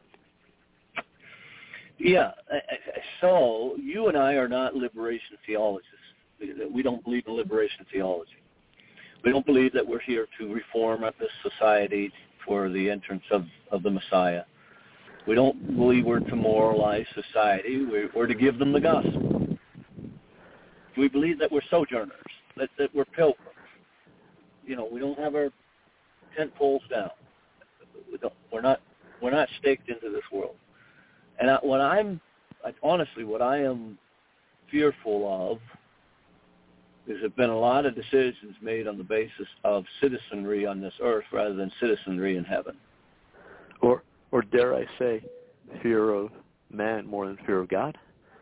Yeah, so you and I are not liberation theologists. We don't believe in liberation theology. We don't believe that we're here to reform this society for the entrance of, of the Messiah. We don't believe we're to moralize society. We're, we're to give them the gospel. We believe that we're sojourners, that, that we're pilgrims. You know, we don't have our tent poles down. We don't, we're not we're not staked into this world. And I, what I'm, honestly, what I am fearful of is there have been a lot of decisions made on the basis of citizenry on this earth rather than citizenry in heaven. Or, or dare I say, fear of man more than fear of God?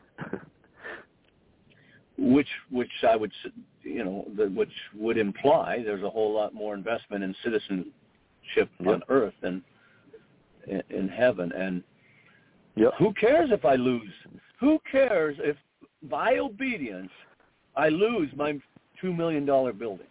which, which I would, you know, the, which would imply there's a whole lot more investment in citizenship yep. on earth than in, in heaven. And Yep. who cares if I lose? Who cares if, by obedience, I lose my two million dollars building?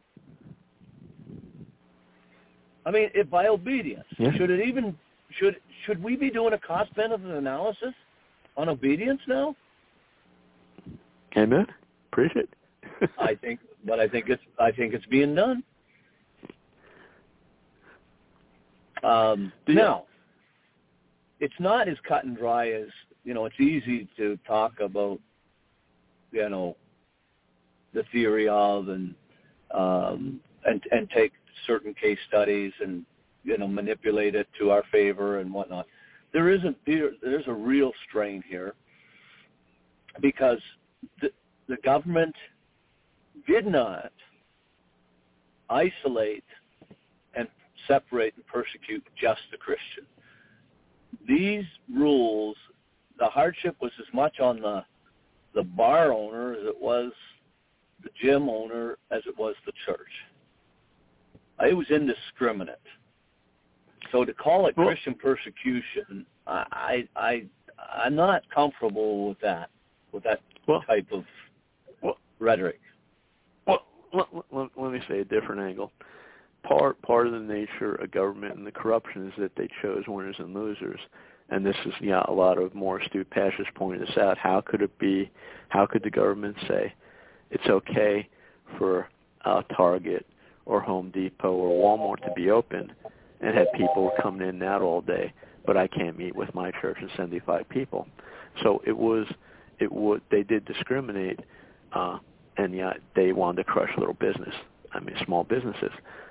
I mean, if by obedience, yeah. should it even should should we be doing a cost-benefit analysis on obedience now? Amen. Appreciate it. I think, but I think it's I think it's being done. Um, now. It's not as cut and dry as, you know, it's easy to talk about, you know, the theory of and um, and and take certain case studies and, you know, manipulate it to our favor and whatnot. There isn't, there's a real strain here because the, the government did not isolate and separate and persecute just the Christian. These rules, the hardship was as much on the the bar owner as it was the gym owner as it was the church. It was indiscriminate. So to call it well, Christian persecution, I, I, I'm not comfortable with that, with that well, type of well, rhetoric. Well, let, let, let me say a different angle. Part part of the nature of government and the corruption is that they chose winners and losers, and this is yeah a lot of more astute pastors pointed this out. How could it be? How could the government say it's okay for uh, Target or Home Depot or Walmart to be open and have people coming in and out all day, but I can't meet with my church and seventy-five people? So it was it would they did discriminate, uh, and yeah they wanted to crush little business. I mean small businesses.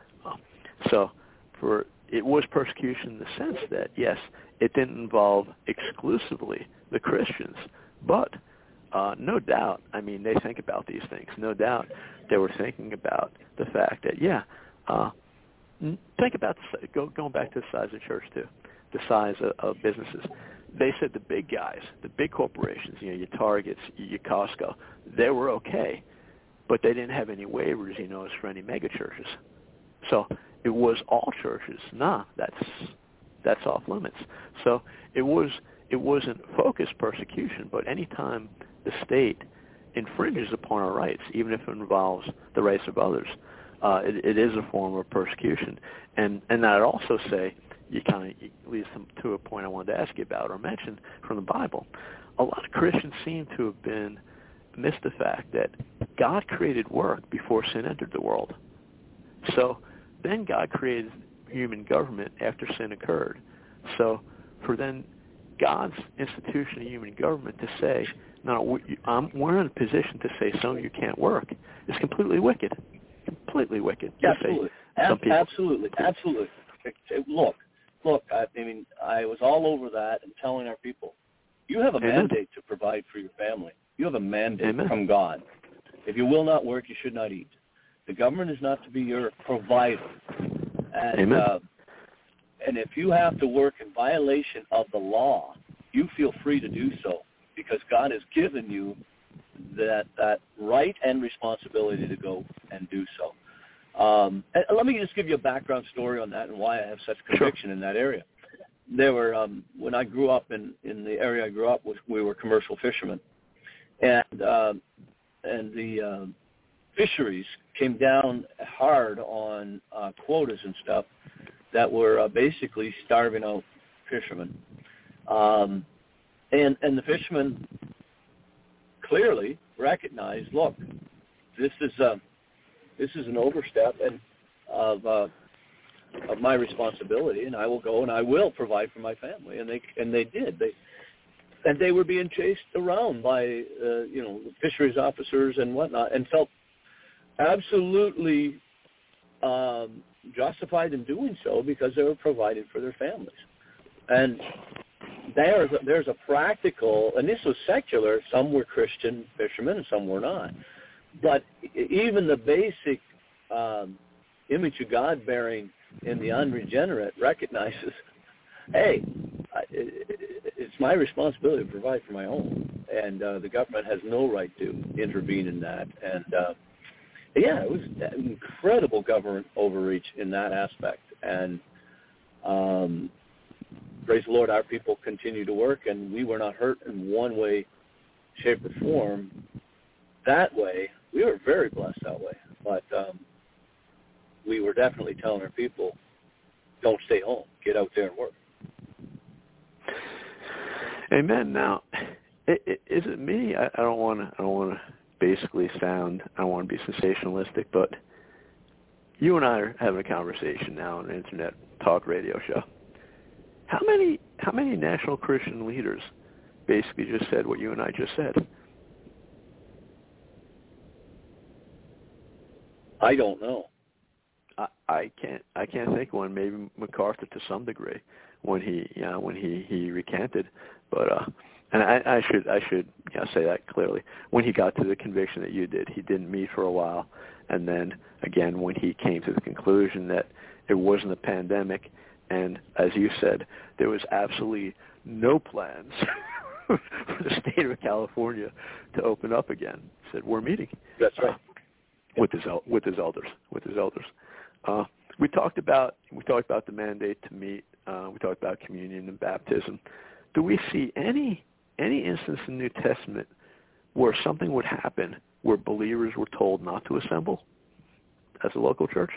So for it was persecution in the sense that, yes, it didn't involve exclusively the Christians, but uh, no doubt, I mean, they think about these things. No doubt they were thinking about the fact that, yeah, uh, think about, the, go, going back to the size of church too, the size of, of businesses. They said the big guys, the big corporations, you know, your Targets, your Costco, they were okay, but they didn't have any waivers, you know, as for any mega churches. So it was all churches. Nah, that's that's off limits. So it was it wasn't focused persecution, but any time the state infringes upon our rights, even if it involves the rights of others, uh, it, it is a form of persecution. And and I'd also say you kind of leads to a point I wanted to ask you about or mention from the Bible. A lot of Christians seem to have been missed the fact that God created work before sin entered the world. So then God created human government after sin occurred. So for then God's institution of human government to say, no, we, um, we're in a position to say some of you can't work is completely wicked. Completely wicked. Absolutely. Some people. Absolutely. Absolutely. Look, look, I, I mean, I was all over that and telling our people, you have a Amen. mandate to provide for your family. You have a mandate Amen. from God. If you will not work, you should not eat. The government is not to be your provider. And, Amen. Uh, and if you have to work in violation of the law, you feel free to do so because God has given you that that right and responsibility to go and do so. Um, and let me just give you a background story on that and why I have such conviction sure. in that area. There were um, when I grew up in, in the area I grew up with, we were commercial fishermen, and uh, and the uh, fisheries came down hard on uh, quotas and stuff that were uh, basically starving out fishermen, um, and and the fishermen clearly recognized, look, this is a this is an overstep and of uh, of my responsibility, and I will go and I will provide for my family, and they and they did. They and they were being chased around by uh, you know fisheries officers and whatnot, and felt absolutely um, justified in doing so because they were providing for their families. And there's a, there's a practical, and this was secular. Some were Christian fishermen, and some were not. But even the basic um, image of God bearing in the unregenerate recognizes, hey, it's my responsibility to provide for my own, and uh, the government has no right to intervene in that. And uh, yeah, it was incredible government overreach in that aspect. And um, praise the Lord, our people continue to work, and we were not hurt in one way, shape, or form. That way, we were very blessed that way. But um, we were definitely telling our people, don't stay home. Get out there and work. Amen. Now, it, it, is it me? I, I don't want to. I don't want to basically sound. I don't want to be sensationalistic, but you and I are having a conversation now on an internet talk radio show. How many? How many national Christian leaders basically just said what you and I just said? I don't know. I, I can't. I can't think of one. Maybe MacArthur to some degree when he, you know, when he, he recanted. But uh, and I, I should I should you know, say that clearly. When he got to the conviction that you did, he didn't meet for a while, and then again when he came to the conclusion that it wasn't a pandemic, and as you said, there was absolutely no plans for the state of California to open up again. He said, we're meeting. That's right. Uh, with his with his elders, with his elders. Uh, we talked about we talked about the mandate to meet. Uh, we talked about communion and baptism. Do we see any any instance in the New Testament where something would happen where believers were told not to assemble as a local church?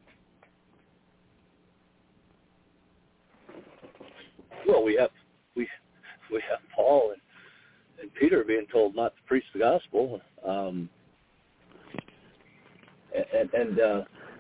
Well, we have we we have Paul and, and Peter being told not to preach the gospel. Um, And, and uh,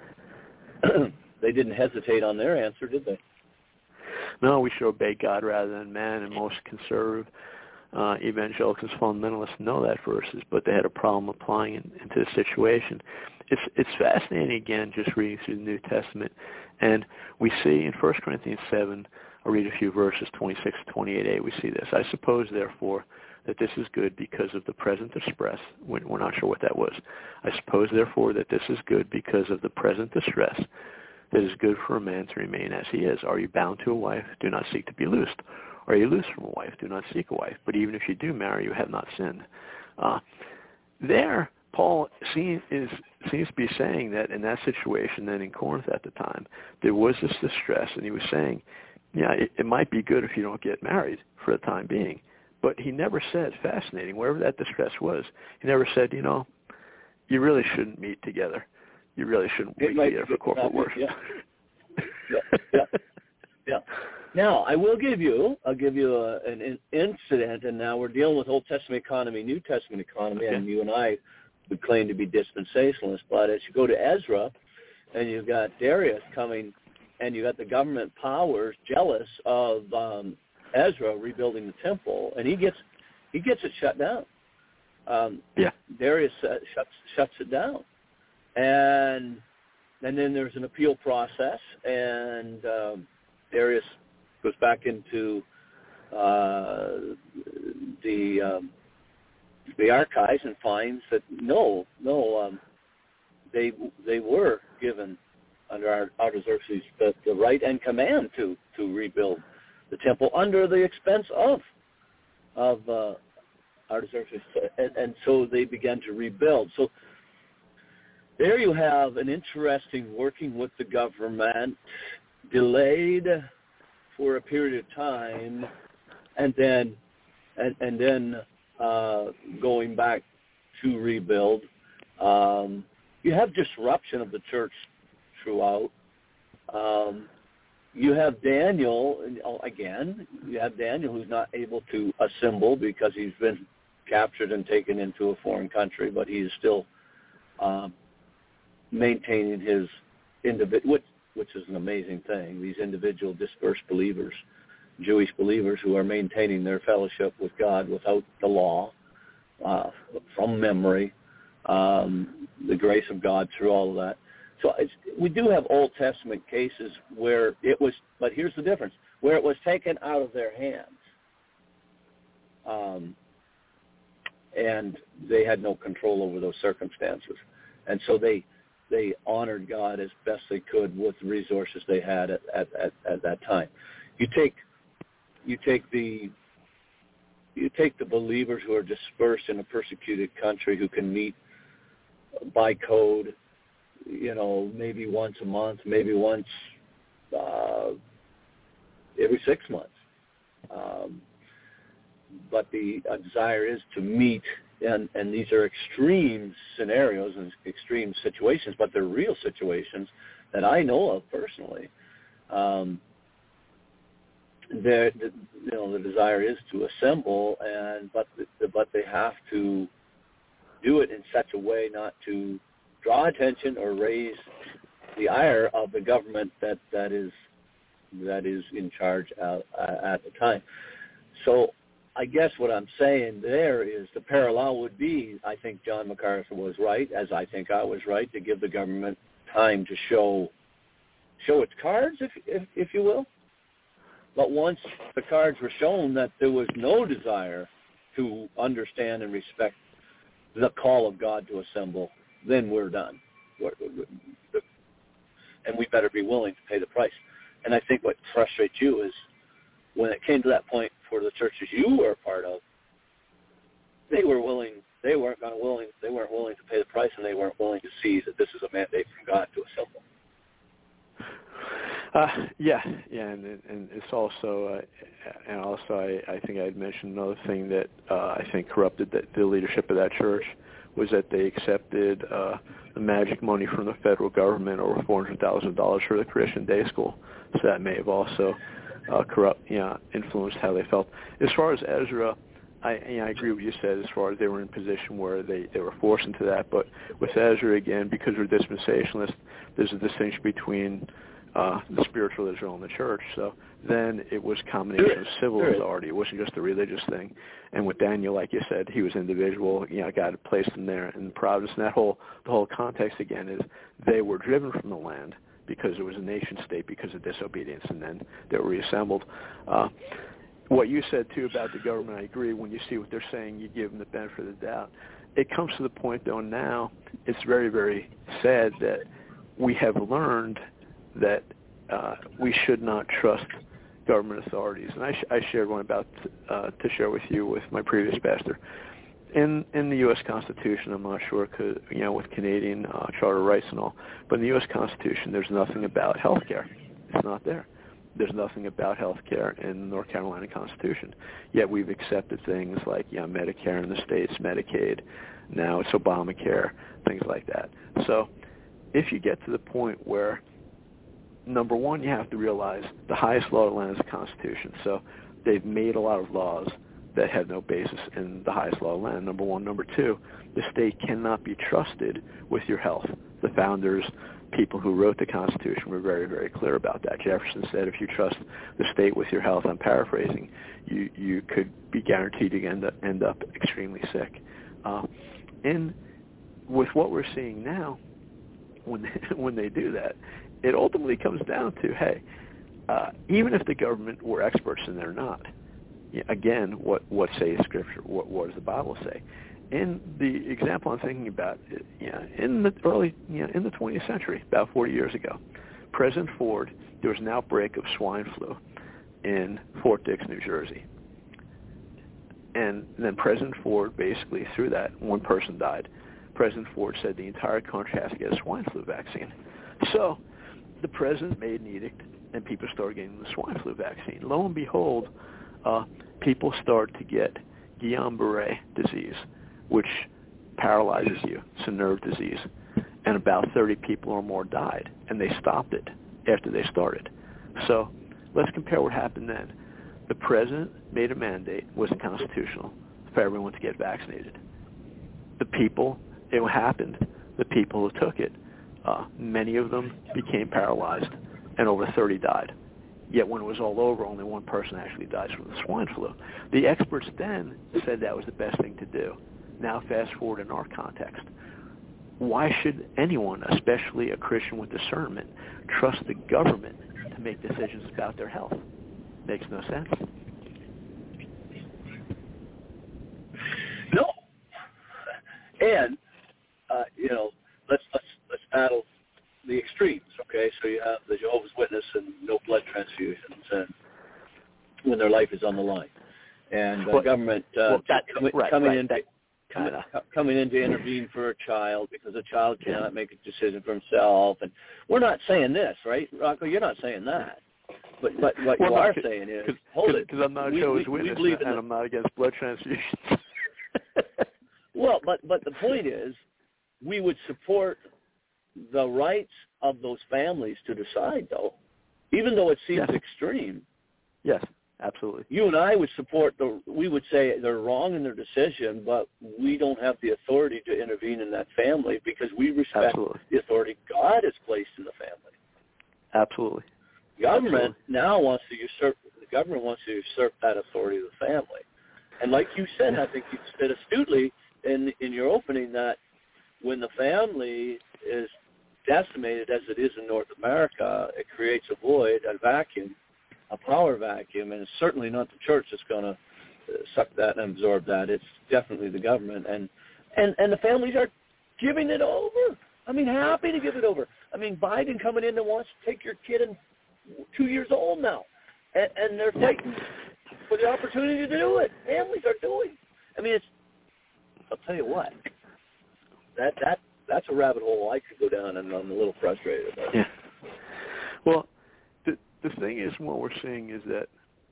they didn't hesitate on their answer, did they? No, we should obey God rather than man, and most conservative uh, evangelicals, fundamentalists know that verses, but they had a problem applying it into the situation. It's it's fascinating, again, just reading through the New Testament, and we see in First Corinthians seven, I'll read a few verses, twenty-six to twenty-eight a, we see this. I suppose, therefore, that this is good because of the present distress. We're not sure what that was. I suppose, therefore, that this is good because of the present distress, that is good for a man to remain as he is. Are you bound to a wife? Do not seek to be loosed. Are you loosed from a wife? Do not seek a wife. But even if you do marry, you have not sinned. Uh, there, Paul seems, is, seems to be saying that in that situation, then in Corinth at the time, there was this distress, and he was saying, yeah, it, it might be good if you don't get married for the time being. But he never said, fascinating, wherever that distress was, he never said, you know, you really shouldn't meet together. You really shouldn't meet together for corporate worship. Yeah. yeah, yeah, yeah. Now, I will give you, I'll give you a, an, an incident, and now we're dealing with Old Testament economy, New Testament economy, okay. And you and I would claim to be dispensationalists. But as you go to Ezra, and you've got Darius coming, and you got the government powers jealous of um, Ezra rebuilding the temple, and he gets he gets it shut down. Um, yeah, Darius uh, shuts shuts it down, and and then there's an appeal process, and um, Darius goes back into uh, the um, the archives and finds that no, no, um, they they were given under Artaxerxes the, the right and command to to rebuild the temple under the expense of of uh, Artaxerxes, and, and so they began to rebuild. So there you have an interesting working with the government, delayed for a period of time, and then and, and then uh, going back to rebuild. Um, you have disruption of the church throughout. Um, you have Daniel, again, you have Daniel who's not able to assemble because he's been captured and taken into a foreign country, but he is still um, maintaining his individual, which, which is an amazing thing, these individual dispersed believers, Jewish believers who are maintaining their fellowship with God without the law, uh, from memory, um, the grace of God through all of that. So it's, we do have Old Testament cases where it was, but here's the difference, where it was taken out of their hands. Um, and they had no control over those circumstances. And so they they honored God as best they could with the resources they had at, at, at, at that time. You take you take the you take the believers who are dispersed in a persecuted country who can meet by code, you know, maybe once a month, maybe once uh, every six months. Um, but the uh, desire is to meet, and, and these are extreme scenarios and extreme situations, but they're real situations that I know of personally. Um, the, the, you know, the desire is to assemble, and but the, but they have to do it in such a way not to draw attention or raise the ire of the government that, that is that is in charge at, at the time. So I guess what I'm saying there is the parallel would be, I think John MacArthur was right, as I think I was right, to give the government time to show show its cards, if if, if you will. But once the cards were shown that there was no desire to understand and respect the call of God to assemble, then we're done. We're, we're, and we better be willing to pay the price. And I think what frustrates you is when it came to that point for the churches you were a part of, they were willing, they weren't going to willing, they weren't willing to pay the price, and they weren't willing to see that this is a mandate from God to assemble. Uh, yeah, yeah, and and it's also, uh, and also I, I think I had mentioned another thing that uh, I think corrupted the, the leadership of that church was that they accepted uh, the magic money from the federal government, over four hundred thousand dollars for the Christian day school. So that may have also uh, corrupt, you know, influenced how they felt. As far as Ezra, I, you know, I agree with what you said as far as they were in a position where they, they were forced into that. But with Ezra, again, because we're dispensationalists, there's a distinction between uh, the spiritual Israel and the church. So then it was a combination of civil authority. It wasn't just a religious thing. And with Daniel, like you said, he was individual. You know, God placed him there in providence. And that whole, the whole context, again, is they were driven from the land because it was a nation state because of disobedience, and then they were reassembled. Uh, what you said, too, about the government, I agree. When you see what they're saying, you give them the benefit of the doubt. It comes to the point, though, now it's very, very sad that we have learned that uh, we should not trust government authorities. And I, sh- I shared one about uh, to share with you with my previous pastor. In in the U S Constitution, I'm not sure, cause, you know, with Canadian uh, charter rights and all, but in the U S Constitution, there's nothing about health care. It's not there. There's nothing about health care in the North Carolina Constitution. Yet we've accepted things like, you know, Medicare in the states, Medicaid, now it's Obamacare, things like that. So if you get to the point where, number one, you have to realize the highest law of the land is the Constitution. So they've made a lot of laws that have no basis in the highest law of the land, number one. Number two, the state cannot be trusted with your health. The founders, people who wrote the Constitution, were very, very clear about that. Jefferson said if you trust the state with your health, I'm paraphrasing, you, you could be guaranteed to end up, end up extremely sick. Uh, and with what we're seeing now, when they, when they do that, it ultimately comes down to, hey, uh, even if the government were experts and they're not, again, what, what says Scripture? What, what does the Bible say? In the example I'm thinking about, you know, in the early, you know, in the twentieth century, about forty years ago, President Ford, there was an outbreak of swine flu in Fort Dix, New Jersey. And then President Ford basically, through that, one person died. President Ford said the entire country has to get a swine flu vaccine. So the president made an edict, and people started getting the swine flu vaccine. Lo and behold, uh, people start to get Guillain-Barré disease, which paralyzes you. It's a nerve disease. And about thirty people or more died, and they stopped it after they started. So let's compare what happened then. The president made a mandate, wasn't constitutional, for everyone to get vaccinated. The people, it happened, the people who took it, uh, many of them became paralyzed, and over thirty died. Yet when it was all over, only one person actually died from the swine flu. The experts then said that was the best thing to do. Now fast forward in our context. Why should anyone, especially a Christian with discernment, trust the government to make decisions about their health? Makes no sense. No. And, uh, you know, let's, let's, let's battle the extremes, okay? So you have the Jehovah's Witness and no blood transfusions and when their life is on the line. And the well, government uh, well, that, com- right, coming right, in that, coming, coming in to intervene for a child because a child cannot make a decision for himself. And we're not saying this, right, Rocco? You're not saying that. But, but what well, you no, are saying is, cause, hold cause, it. Because I'm not a we, Jehovah's we, Witness, we and, and the, I'm not against blood transfusions. Well, but, but the point is, we would support the rights of those families to decide, though, even though it seems yes. extreme. Yes, absolutely. You and I would support the. We would say they're wrong in their decision, but we don't have the authority to intervene in that family because we respect absolutely. the authority God has placed in the family. Absolutely. Government absolutely. now wants to usurp. The government wants to usurp that authority of the family, and like you said, I think you said astutely in in your opening that when the family is decimated as it is in North America, it creates a void, a vacuum, a power vacuum, and it's certainly not the church that's going to suck that and absorb that. It's definitely the government, and, and, and the families are giving it over. I mean, happy to give it over. I mean, Biden coming in and wants to take your kid in two years old now, and, and they're fighting for the opportunity to do it. Families are doing. I mean, it's. I'll tell you what. That that that's a rabbit hole I could go down, and I'm a little frustrated about. Yeah. Well, the the thing is, what we're seeing is that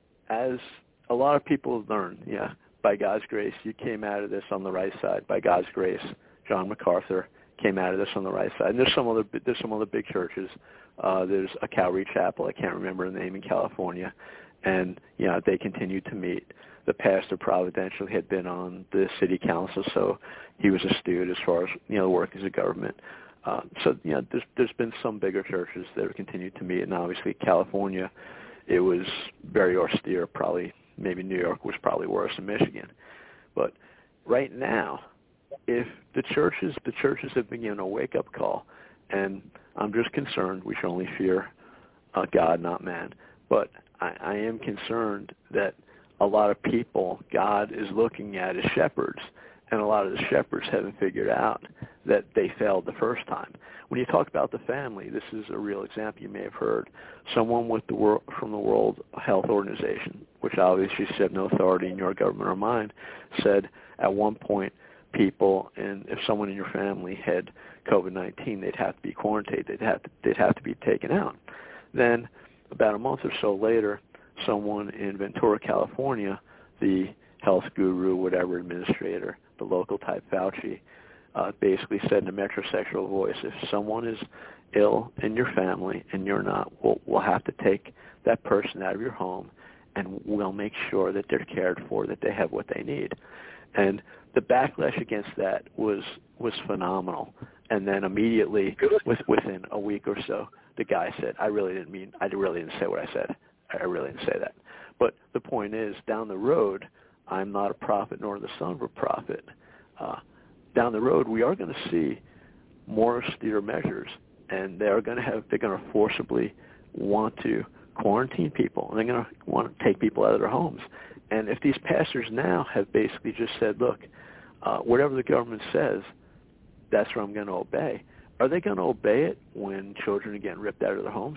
as a lot of people have learned, yeah, by God's grace, you came out of this on the right side. By God's grace, John MacArthur came out of this on the right side. And there's some other there's some other big churches. Uh, there's a Calvary Chapel. I can't remember the name in California, and you know they continue to meet. The pastor providentially had been on the city council, so he was astute as far as you know work as a government. Uh, so you know there's there's been some bigger churches that have continued to meet, and obviously California, it was very austere. Probably maybe New York was probably worse than Michigan, but right now, if the churches the churches have been given a wake up call, and I'm just concerned we should only fear uh, God, not man. But I, I am concerned that a lot of people God is looking at as shepherds, and a lot of the shepherds haven't figured out that they failed the first time. When you talk about the family, this is a real example you may have heard. Someone with the world, from the World Health Organization, which obviously should have no authority in your government or mine, said at one point people, and if someone in your family had COVID nineteen, they'd have to be quarantined. They'd have to, they'd have to be taken out. Then about a month or so later, someone in Ventura, California, the health guru, whatever administrator, the local type Fauci, uh, basically said in a metrosexual voice, if someone is ill in your family and you're not, we'll, we'll have to take that person out of your home and we'll make sure that they're cared for, that they have what they need. And the backlash against that was was phenomenal. And then immediately, with, within a week or so, the guy said, I really didn't mean, I really didn't say what I said. I really didn't say that. But the point is, down the road, I'm not a prophet nor the son of a prophet. Uh, down the road, we are going to see more austere measures, and they are going to have, they're going to forcibly want to quarantine people, and they're going to want to take people out of their homes. And if these pastors now have basically just said, look, uh, whatever the government says, that's what I'm going to obey, are they going to obey it when children are getting ripped out of their homes?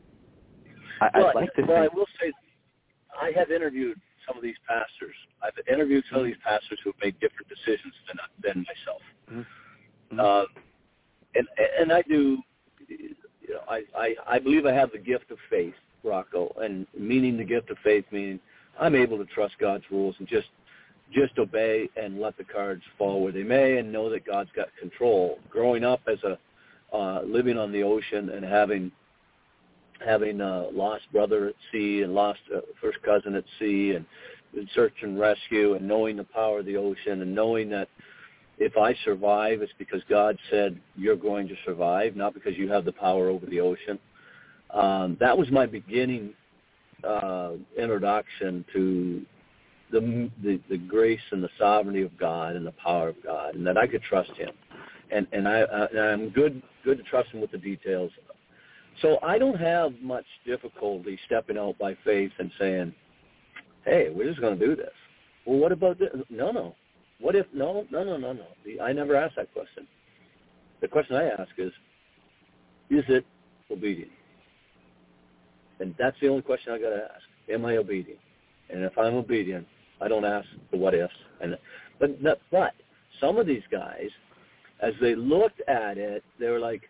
I, well, I'd like to well, think. I will say, I have interviewed some of these pastors. I've interviewed some of these pastors who have made different decisions than than myself. Mm-hmm. Uh, and and I do, you know, I, I, I believe I have the gift of faith, Rocco, and meaning the gift of faith meaning I'm able to trust God's rules and just just obey and let the cards fall where they may and know that God's got control. Growing up as a uh, living on the ocean and having having a lost brother at sea and lost a first cousin at sea and, and search and rescue and knowing the power of the ocean and knowing that if I survive, it's because God said you're going to survive, not because you have the power over the ocean. Um, that was my beginning uh, introduction to the, the the grace and the sovereignty of God and the power of God, and that I could trust Him. And and I uh, and I'm good good to trust Him with the details. So I don't have much difficulty stepping out by faith and saying, "Hey, we're just going to do this." Well, what about this? No, no. What if? No, no, no, no, no. I never ask that question. The question I ask is, is it obedient? And that's the only question I got to ask. Am I obedient? And if I'm obedient, I don't ask the what ifs. And but but some of these guys, as they looked at it, they were like,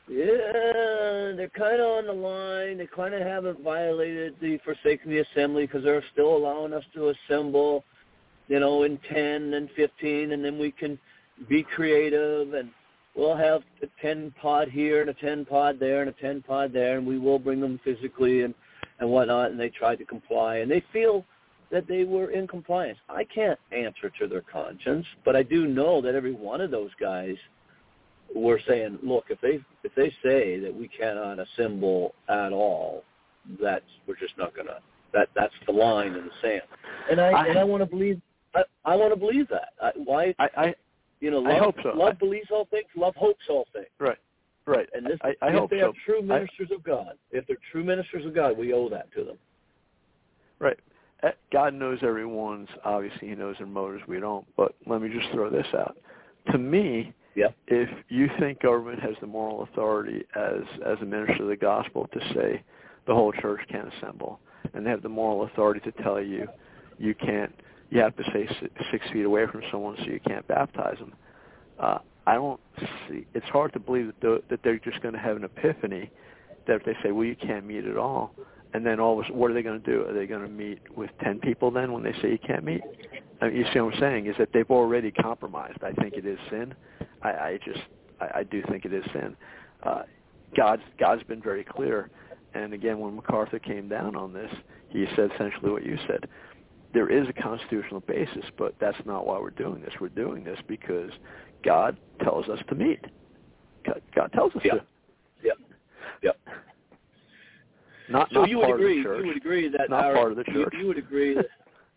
yeah, they're kind of on the line. They kind of haven't violated the forsaking the assembly because they're still allowing us to assemble, you know, in ten and fifteen, and then we can be creative, and we'll have a ten pod here and a ten pod there and a ten pod there, and we will bring them physically and, and whatnot, and they tried to comply, and they feel that they were in compliance. I can't answer to their conscience, but I do know that every one of those guys were saying, look, if they if they say that we cannot assemble at all, that's we're just not going to, that that's the line in the sand. And I, I and I want to believe I, I want to believe that. I, why? I, I, you know, love, I hope so. love I, believes all things. Love hopes all things. Right, right. And this, I, I if hope they so. are true ministers I, of God, if they're true ministers of God, we owe that to them. Right. God knows everyone's. Obviously, He knows their motives. We don't. But let me just throw this out. To me, yep. if you think government has the moral authority as as a minister of the gospel to say the whole church can't assemble, and they have the moral authority to tell you you can't, you have to stay six feet away from someone so you can't baptize them, uh, I don't see. It's hard to believe that the, that they're just going to have an epiphany that if they say, well, you can't meet at all, and then all of a sudden, what are they going to do? Are they going to meet with ten people then when they say you can't meet? I mean, you see what I'm saying is that they've already compromised. I think it is sin. I, I just, I, I do think it is sin. Uh, God's, God's been very clear. And again, when MacArthur came down on this, he said essentially what you said. There is a constitutional basis, but that's not why we're doing this. We're doing this because God tells us to meet. God, God tells us yep. to. Yep. Yep. Not, so not you part would agree. of the church. You would agree that not our, part of the church. You, you would agree that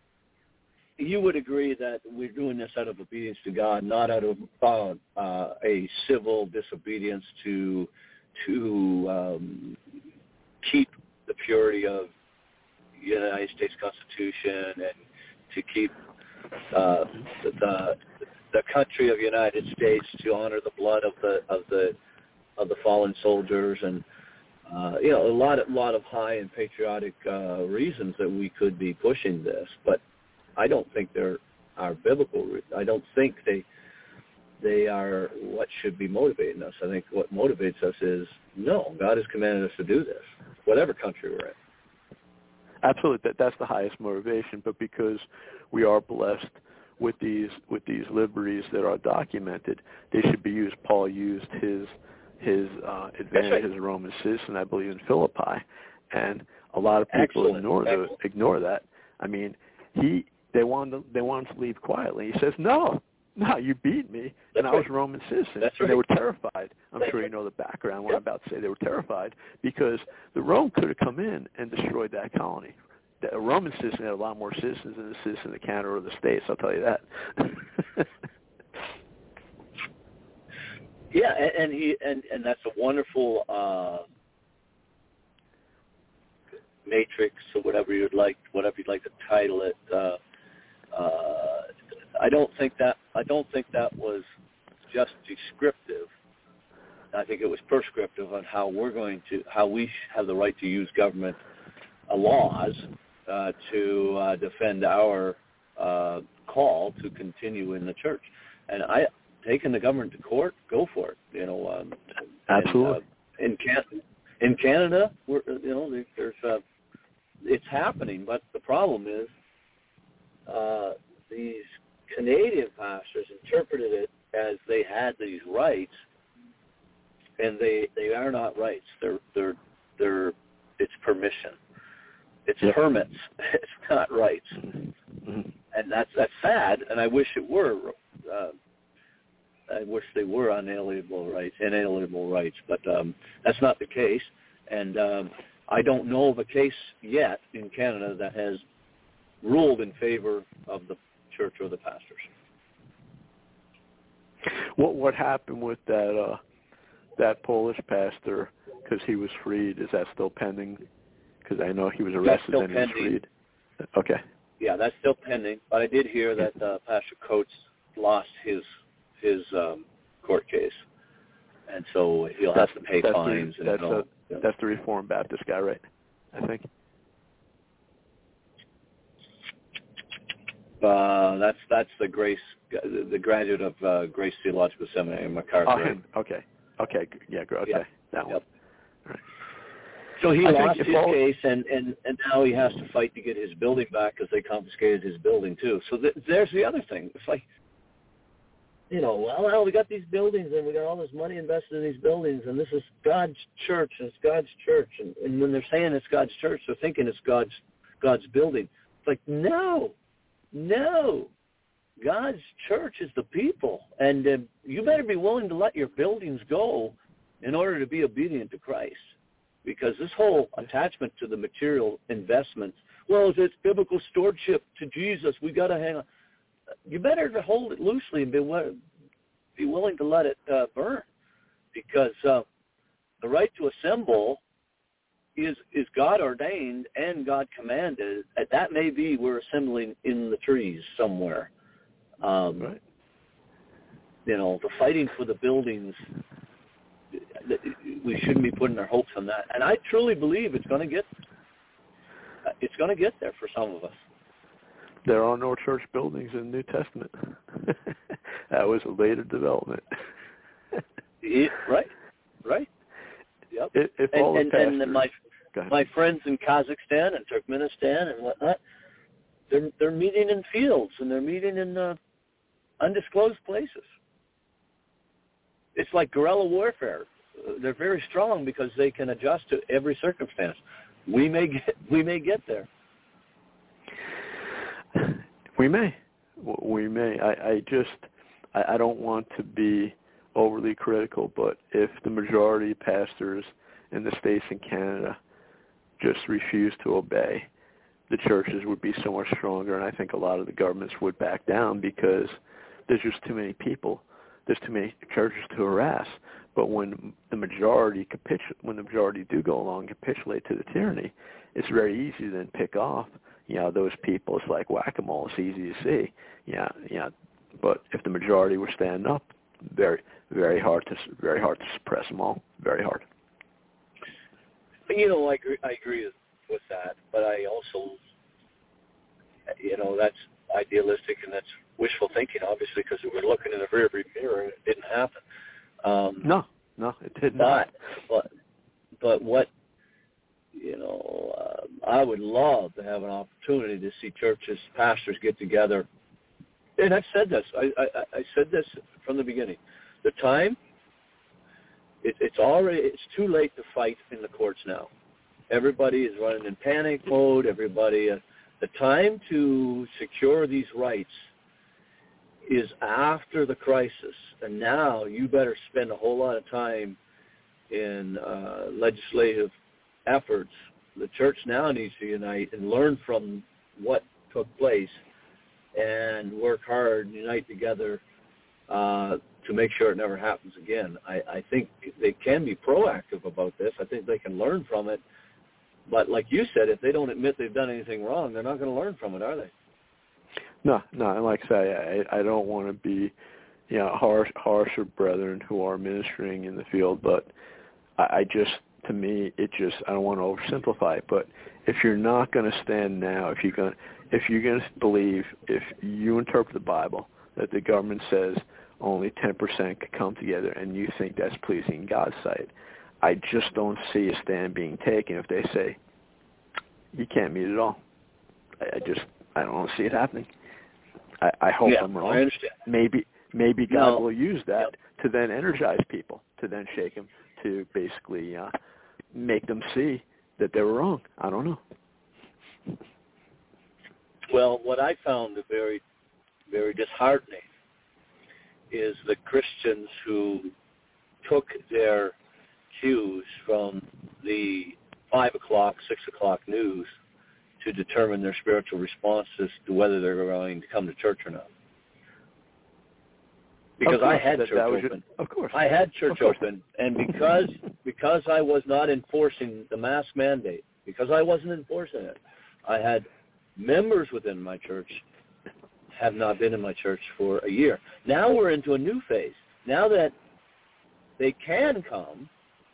you would agree that we're doing this out of obedience to God, not out of uh, uh, a civil disobedience to to um, keep the purity of the United States Constitution and to keep uh, the the country of the United States, to honor the blood of the of the of the fallen soldiers, and uh, you know, a lot of lot of high and patriotic uh, reasons that we could be pushing this, but I don't think they're our biblical. I don't think they they are what should be motivating us. I think what motivates us is, no, God has commanded us to do this, whatever country we're in. Absolutely, that that's the highest motivation. But because we are blessed with these with these liberties that are documented, they should be used. Paul used his his uh, advantage right. as a Roman citizen, I believe, in Philippi, and a lot of people Excellent. ignore the, Excellent. ignore that. I mean, he they wanted to, they wanted to leave quietly. He says, "No, no, you beat me, That's and I right. was a Roman citizen." That's and right. they were terrified. I'm That's sure right. you know the background. What yep. I'm about to say, they were terrified because the Rome could have come in and destroyed that colony. A Roman citizen had a lot more citizens than a citizen of Canada or the States. I'll tell you that. yeah, and, and he and, and that's a wonderful uh, matrix or whatever you'd like, whatever you'd like to title it. Uh, uh, I don't think that I don't think that was just descriptive. I think it was prescriptive on how we're going to how we have the right to use government uh, laws uh, to uh, defend our uh, call to continue in the church. And I taking the government to court, go for it. You know, um, absolutely. And, uh, in Can- in Canada, we're, you know, there's uh, it's happening, but the problem is uh, these Canadian pastors interpreted it as they had these rights, and they they are not rights. They're they're they're it's permission. It's yeah. permits. It's not rights, mm-hmm. and that's that's sad. And I wish it were. Uh, I wish they were unalienable rights, inalienable rights, but um, that's not the case. And um, I don't know of a case yet in Canada that has ruled in favor of the church or the pastors. What what happened with that uh, that Polish pastor? Because he was freed. Is that still pending? Because I know he was arrested and he was freed. Okay. Yeah, that's still pending. But I did hear that uh, Pastor Coates lost his his um, court case, and so he'll that's, have to pay that's fines. The, and that's, a, yeah. that's the Reformed Baptist guy, right? I think. Uh, that's that's the Grace, the graduate of uh, Grace Theological Seminary in MacArthur. Oh, him. Okay. Okay. Yeah. Okay. Yep. That one. Yep. Right. So he I lost his all... case, and, and, and now he has to fight to get his building back because they confiscated his building too. So th- there's the other thing. It's like, you know, well, well, we got these buildings and we got all this money invested in these buildings, and this is God's church and it's God's church. And, and when they're saying it's God's church, they're thinking it's God's God's building. It's like, no, no. God's church is the people, and uh, you better be willing to let your buildings go in order to be obedient to Christ. Because this whole attachment to the material investments, well, if it's biblical stewardship to Jesus, we got to hang on. You better hold it loosely and be be willing to let it uh, burn, because uh, the right to assemble is is God ordained and God commanded. That may be we're assembling in the trees somewhere. Um, right. You know, the fighting for the buildings. We shouldn't be putting our hopes on that. And I truly believe it's going to get it's going to get there for some of us. There are no church buildings in the New Testament. That was a later development. it, right, right. Yep. If, if and, all the and, pastors, and my my friends in Kazakhstan and Turkmenistan and whatnot, they're they're meeting in fields and they're meeting in uh, undisclosed places. It's like guerrilla warfare. They're very strong because they can adjust to every circumstance. We may get we may get there. We may, we may. I, I just I, I don't want to be overly critical, but if the majority of pastors in the States and Canada just refuse to obey, the churches would be so much stronger, and I think a lot of the governments would back down because there's just too many people. There's too many churches to harass. But when the majority capitul- when the majority do go along and capitulate to the tyranny, it's very easy to then pick off, you know, those people. It's like whack-a-mole. It's easy to see. Yeah, yeah. But if the majority were standing up, very, very hard to very hard to suppress them all. Very hard. You know, I agree, I agree with that, but I also, you know, that's idealistic and that's wishful thinking, obviously, because we're looking in the rearview mirror and it didn't happen. Um, no, no, it did but, not. But, but what, you know, uh, I would love to have an opportunity to see churches, pastors get together. And I've said this. I, I, I said this from the beginning. The time, it, it's already, it's too late to fight in the courts now. Everybody is running in panic mode. Everybody, uh, the time to secure these rights is after the crisis. And now you better spend a whole lot of time in uh, legislative efforts. The church now needs to unite and learn from what took place and work hard and unite together uh, to make sure it never happens again. I, I think they can be proactive about this. I think they can learn from it. But like you said, if they don't admit they've done anything wrong, they're not going to learn from it, are they? No, no. And like I say, I, I don't want to be, you know, harsh, harsher brethren who are ministering in the field. But I, I just, to me, it just, I don't want to oversimplify it. But if you're not going to stand now, if you're going, if you're going to believe, if you interpret the Bible that the government says, only ten percent could come together, and you think that's pleasing in God's sight. I just don't see a stand being taken if they say, you can't meet it all. I, I just, I don't see it happening. I, I hope yeah, I'm wrong. I understand. Maybe, maybe God no. will use that yep. to then energize people, to then shake them, to basically uh, make them see that they were wrong. I don't know. Well, what I found very, very disheartening is the Christians who took their cues from the five o'clock, six o'clock news to determine their spiritual responses to whether they're going to come to church or not. Because course, I had that, church that open. Your, of course. I had church open, and because because I was not enforcing the mask mandate, because I wasn't enforcing it, I had members within my church have not been in my church for a year. Now we're into a new phase. Now that they can come,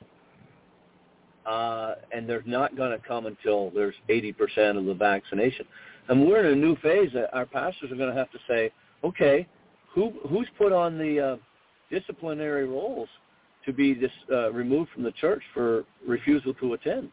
uh, and they're not going to come until there's eighty percent of the vaccination. And we're in a new phase that our pastors are going to have to say, okay, who who's put on the uh, disciplinary roles to be dis, uh, removed from the church for refusal to attend?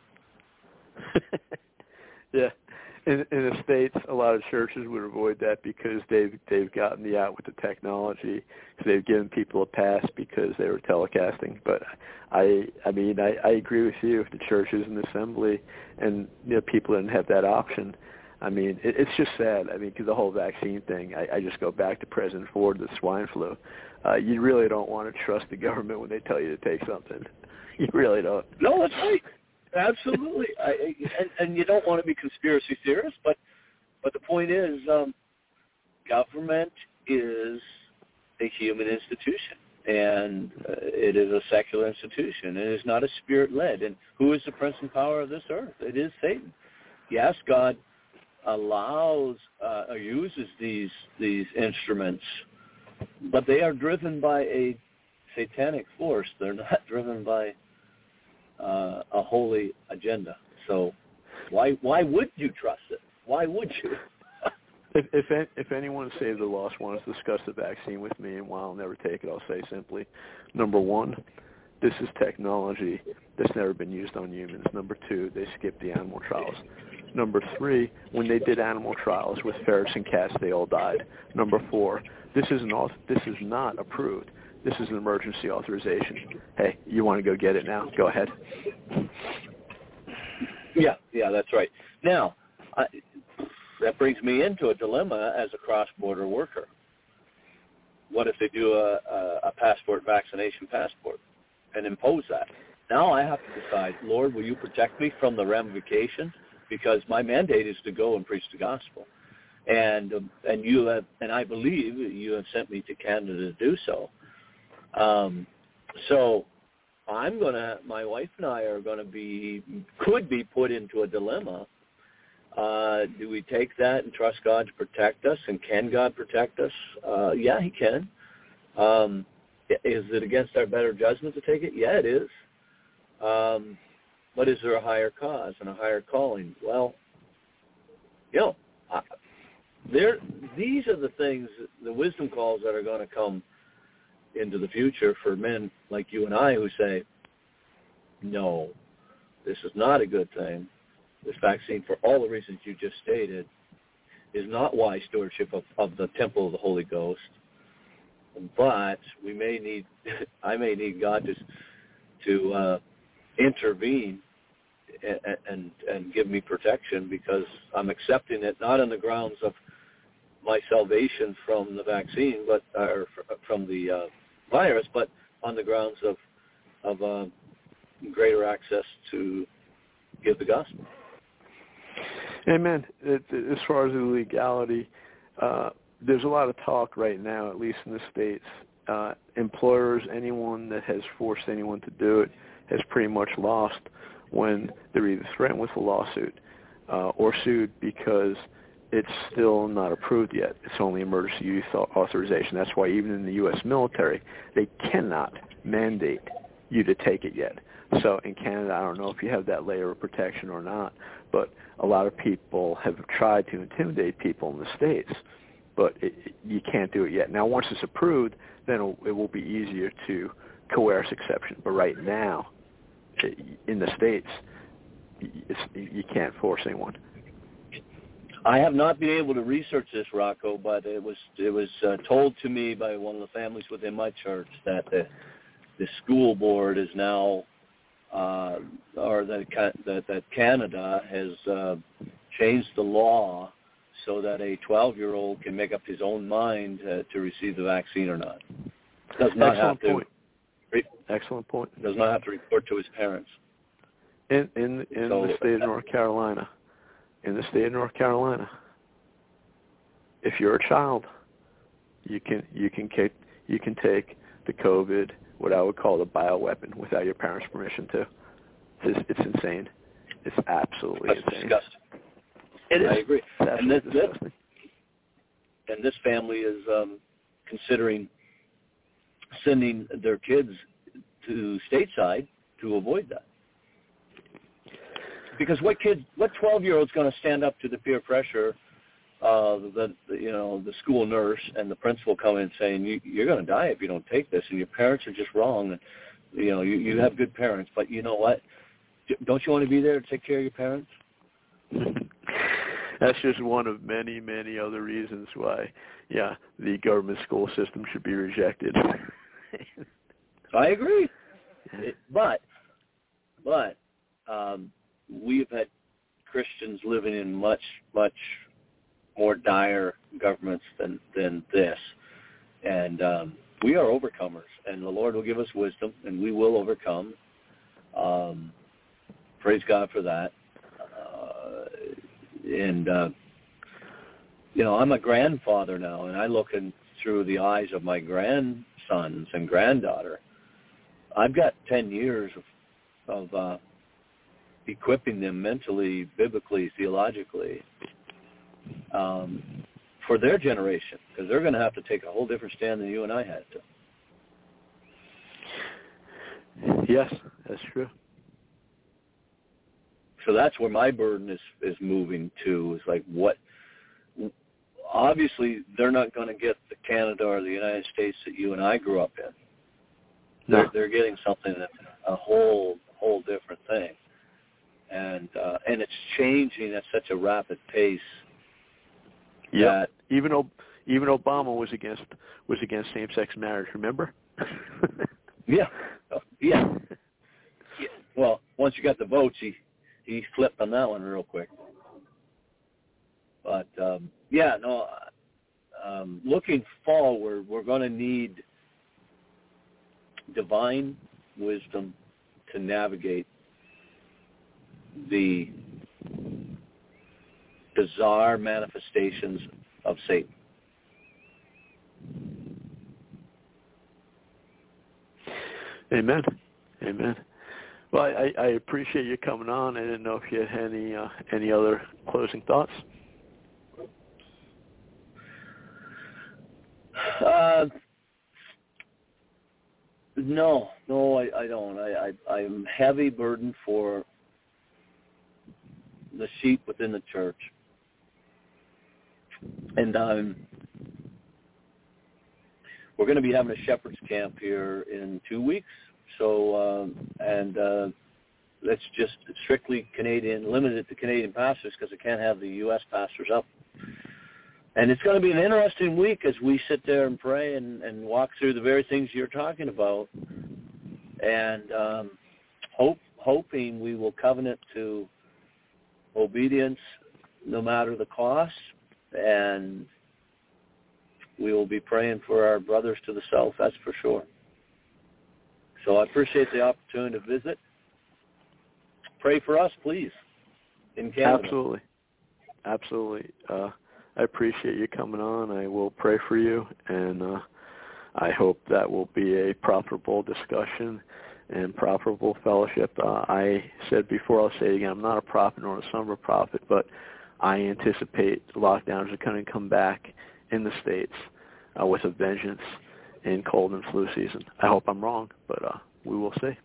Yeah. In, in the States, a lot of churches would avoid that because they've they've gotten the out with the technology. So they've given people a pass because they were telecasting. But I I mean I, I agree with you. If the church is an assembly and you know people didn't have that option, I mean it, it's just sad. I mean because the whole vaccine thing. I, I just go back to President Ford, the swine flu. Uh, you really don't want to trust the government when they tell you to take something. You really don't. No, that's right. Absolutely, I, and, and you don't want to be conspiracy theorists, but but the point is, um, government is a human institution, and uh, it is a secular institution. It is not a spirit-led. And who is the prince and power of this earth? It is Satan. Yes, God allows uh, or uses these these instruments, but they are driven by a satanic force. They're not driven by Uh, a holy agenda. So why why would you trust it? Why would you? if if if anyone saved the lost wants to discuss the vaccine with me, and while I'll never take it, I'll say simply, number one, this is technology that's never been used on humans. Number two, they skipped the animal trials. Number three, when they did animal trials with ferrets and cats, they all died. Number four, this is not this is not approved. This is an emergency authorization. Hey, you want to go get it now? Go ahead. Yeah, yeah, that's right. Now, I, that brings me into a dilemma as a cross-border worker. What if they do a, a, a passport vaccination passport and impose that? Now I have to decide, Lord, will you protect me from the ramification? Because my mandate is to go and preach the gospel. And um, and you have, and I believe you have sent me to Canada to do so. Um, so I'm going to, my wife and I are going to be, could be put into a dilemma. Uh, do we take that and trust God to protect us? And can God protect us? Uh, yeah, he can. Um, is it against our better judgment to take it? Yeah, it is. Um, but is there a higher cause and a higher calling? Well, you know, I, there, these are the things, the wisdom calls that are going to come into the future for men like you and I who say, no, this is not a good thing. This vaccine, for all the reasons you just stated, is not wise stewardship of, of the temple of the Holy Ghost. But we may need, I may need God to, to uh, intervene and, and, and give me protection because I'm accepting it not on the grounds of my salvation from the vaccine, but or from the uh, virus, but on the grounds of of uh, greater access to give the gospel. Amen. It, as far as the legality, uh, there's a lot of talk right now, at least in the States. Uh, employers, anyone that has forced anyone to do it, has pretty much lost when they're either threatened with a lawsuit uh, or sued because it's still not approved yet. It's only emergency use authorization. That's why even in the U S military, they cannot mandate you to take it yet. So in Canada, I don't know if you have that layer of protection or not, but a lot of people have tried to intimidate people in the States but it, you can't do it yet. Now, once it's approved, then it'll, it will be easier to coerce exception. But right now, in the States, it's, you can't force anyone. I have not been able to research this, Rocco, but it was it was uh, told to me by one of the families within my church that the the school board is now, uh, or that that, that Canada has uh, changed the law so that a twelve-year-old can make up his own mind uh, to receive the vaccine or not. Does not Excellent have to. Point. Re- Excellent point. Does not have to report to his parents. In in in so, the state of North Carolina. In the state of North Carolina, if you're a child, you can you can take you can take the COVID, what I would call the bioweapon, without your parents' permission to. It's, it's insane. It's absolutely That's insane. disgusting. It is. I agree. It's and this, disgusting. and this family is um, considering sending their kids to stateside to avoid that. Because what kid, what twelve-year-old's going to stand up to the peer pressure of the, the, you know, the school nurse and the principal come in saying, you, you're going to die if you don't take this, and your parents are just wrong, and, you know, you, you have good parents, but you know what? Don't you want to be there to take care of your parents? That's just one of many, many other reasons why, yeah, the government school system should be rejected. I agree. It, but, but, um, we've had Christians living in much, much more dire governments than, than this. And um, we are overcomers, and the Lord will give us wisdom, and we will overcome. Um, praise God for that. Uh, and, uh, you know, I'm a grandfather now, and I look in through the eyes of my grandsons and granddaughter. I've got ten years of, of uh, equipping them mentally, biblically, theologically, um, for their generation, because they're going to have to take a whole different stand than you and I had to. Yes, that's true. So that's where my burden is, is moving to, is like what, obviously they're not going to get the Canada or the United States that you and I grew up in. No. They're, they're getting something that's a whole, whole different thing. And uh, and it's changing at such a rapid pace. Yeah. Even o- even Obama was against was against same-sex marriage. Remember? yeah. Oh, yeah. Yeah. Well, once you got the votes, he he flipped on that one real quick. But um, yeah, no. Um, looking forward, we're going to need divine wisdom to navigate the bizarre manifestations of Satan. Amen. Amen. Well, I, I appreciate you coming on. I didn't know if you had any uh, any other closing thoughts. Uh, no, no, I, I don't. I, I, I'm heavy burden for the sheep within the church. And um, we're going to be having a shepherd's camp here in two weeks. So, um, and uh, that's just strictly Canadian, limited to Canadian pastors because I can't have the U S pastors up. And it's going to be an interesting week as we sit there and pray and, and walk through the very things you're talking about. And um, hope, hoping we will covenant to obedience no matter the cost, and we will be praying for our brothers to the south, that's for sure. So I appreciate the opportunity to visit. Pray for us, please, in Canada. Absolutely. Absolutely. Uh, I appreciate you coming on. I will pray for you, and uh, I hope that will be a profitable discussion and profitable fellowship. Uh, I said before, I'll say it again, I'm not a prophet nor a son of a prophet, but I anticipate lockdowns are going to come back in the States uh, with a vengeance in cold and flu season. I hope I'm wrong, but uh, we will see.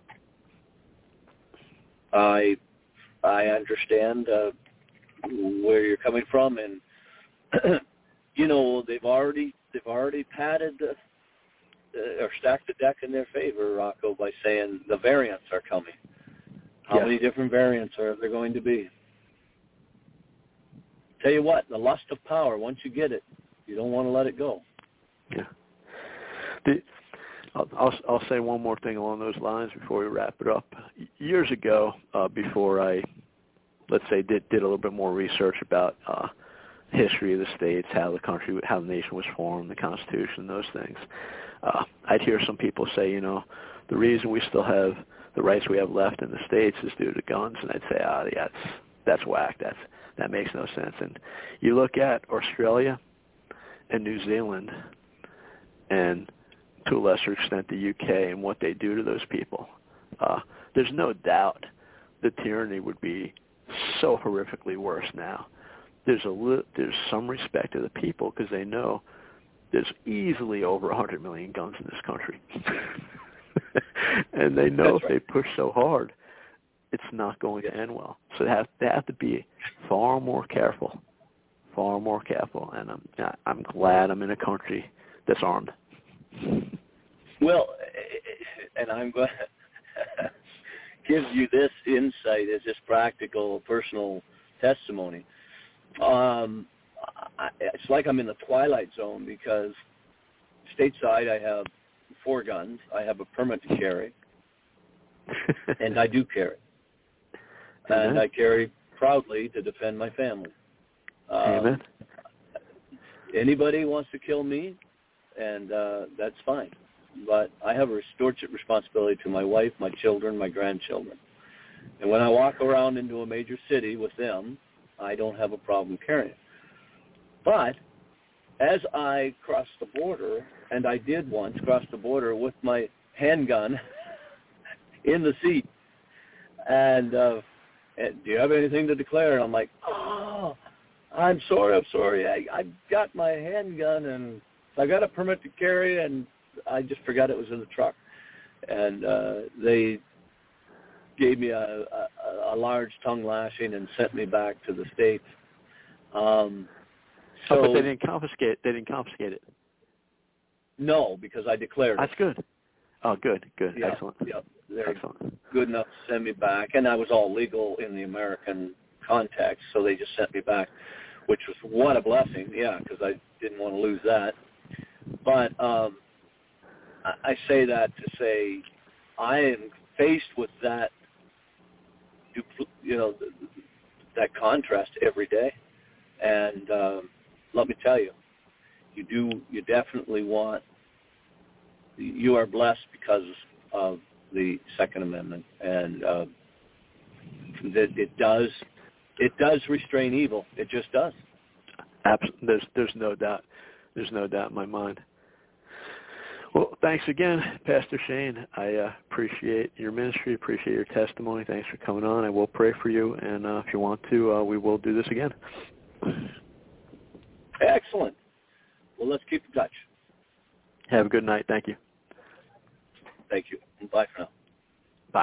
I I understand uh, where you're coming from, and you know, they've already they've already padded the, uh, or stacked the deck in their favor, Rocco, by saying the variants are coming. How yeah. many different variants are there going to be? Tell you what, the lust of power, once you get it, you don't want to let it go. Yeah. The, I'll, I'll, I'll say one more thing along those lines before we wrap it up. Years ago, uh, before I, let's say, did, did a little bit more research about uh, history of the states, how the country, how the nation was formed, the Constitution, those things, uh, I'd hear some people say, you know, the reason we still have the rights we have left in the states is due to guns, and I'd say, ah, yeah, that's, that's whack. That's, that makes no sense. And you look at Australia and New Zealand and to a lesser extent the U K and what they do to those people, uh, there's no doubt the tyranny would be so horrifically worse now. There's a li- there's some respect to the people because they know there's easily over one hundred million guns in this country. And they know That's if right. they push so hard, it's not going to end well. So they have, they have to be far more careful, far more careful. And I'm, I'm glad I'm in a country that's armed. Well, and I'm going to give you this insight as just practical, personal testimony. Um, I, it's like I'm in the twilight zone because stateside I have four guns. I have a permit to carry, and I do carry. And I carry proudly to defend my family. Um, Amen. Anybody wants to kill me, and uh, that's fine. But I have a stewardship responsibility to my wife, my children, my grandchildren. And when I walk around into a major city with them, I don't have a problem carrying. But as I cross the border, and I did once cross the border with my handgun in the seat, and, uh, and do you have anything to declare? And I'm like, oh, I'm sorry, I'm sorry. I, I got my handgun, and I got a permit to carry, and I just forgot it was in the truck. And uh, they gave me a, a, a large tongue lashing and sent me back to the States. Um, so, oh, but they didn't confiscate. They didn't confiscate it. No, because I declared it. That's good. Oh, good, good, Yeah, excellent. yeah, they're Excellent. good enough to send me back, and I was all legal in the American context, so they just sent me back, which was what a blessing. Yeah, because I didn't want to lose that. But um, I, I say that to say I am faced with that, you know, that contrast every day, and um, let me tell you, you do, you definitely want. You are blessed because of the Second Amendment, and uh, that it does, it does restrain evil. It just does. Absolutely. There's, there's no doubt. There's no doubt in my mind. Well, thanks again, Pastor Shane. I uh, appreciate your ministry, appreciate your testimony. Thanks for coming on. I will pray for you, and uh, if you want to, uh, we will do this again. Excellent. Well, let's keep in touch. Have a good night. Thank you. Thank you. Bye for now. Bye.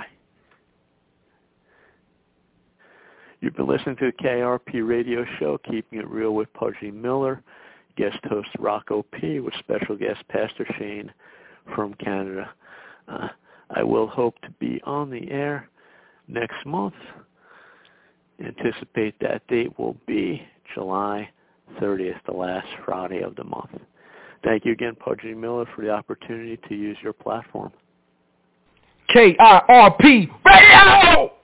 You've been listening to the K R P radio show, Keeping It Real with Pudgy Miller, guest host Rocco P. with special guest Pastor Shane from Canada. Uh, I will hope to be on the air next month. Anticipate that date will be July thirtieth, the last Friday of the month. Thank you again, Pudgy Miller, for the opportunity to use your platform. K I R P Radio!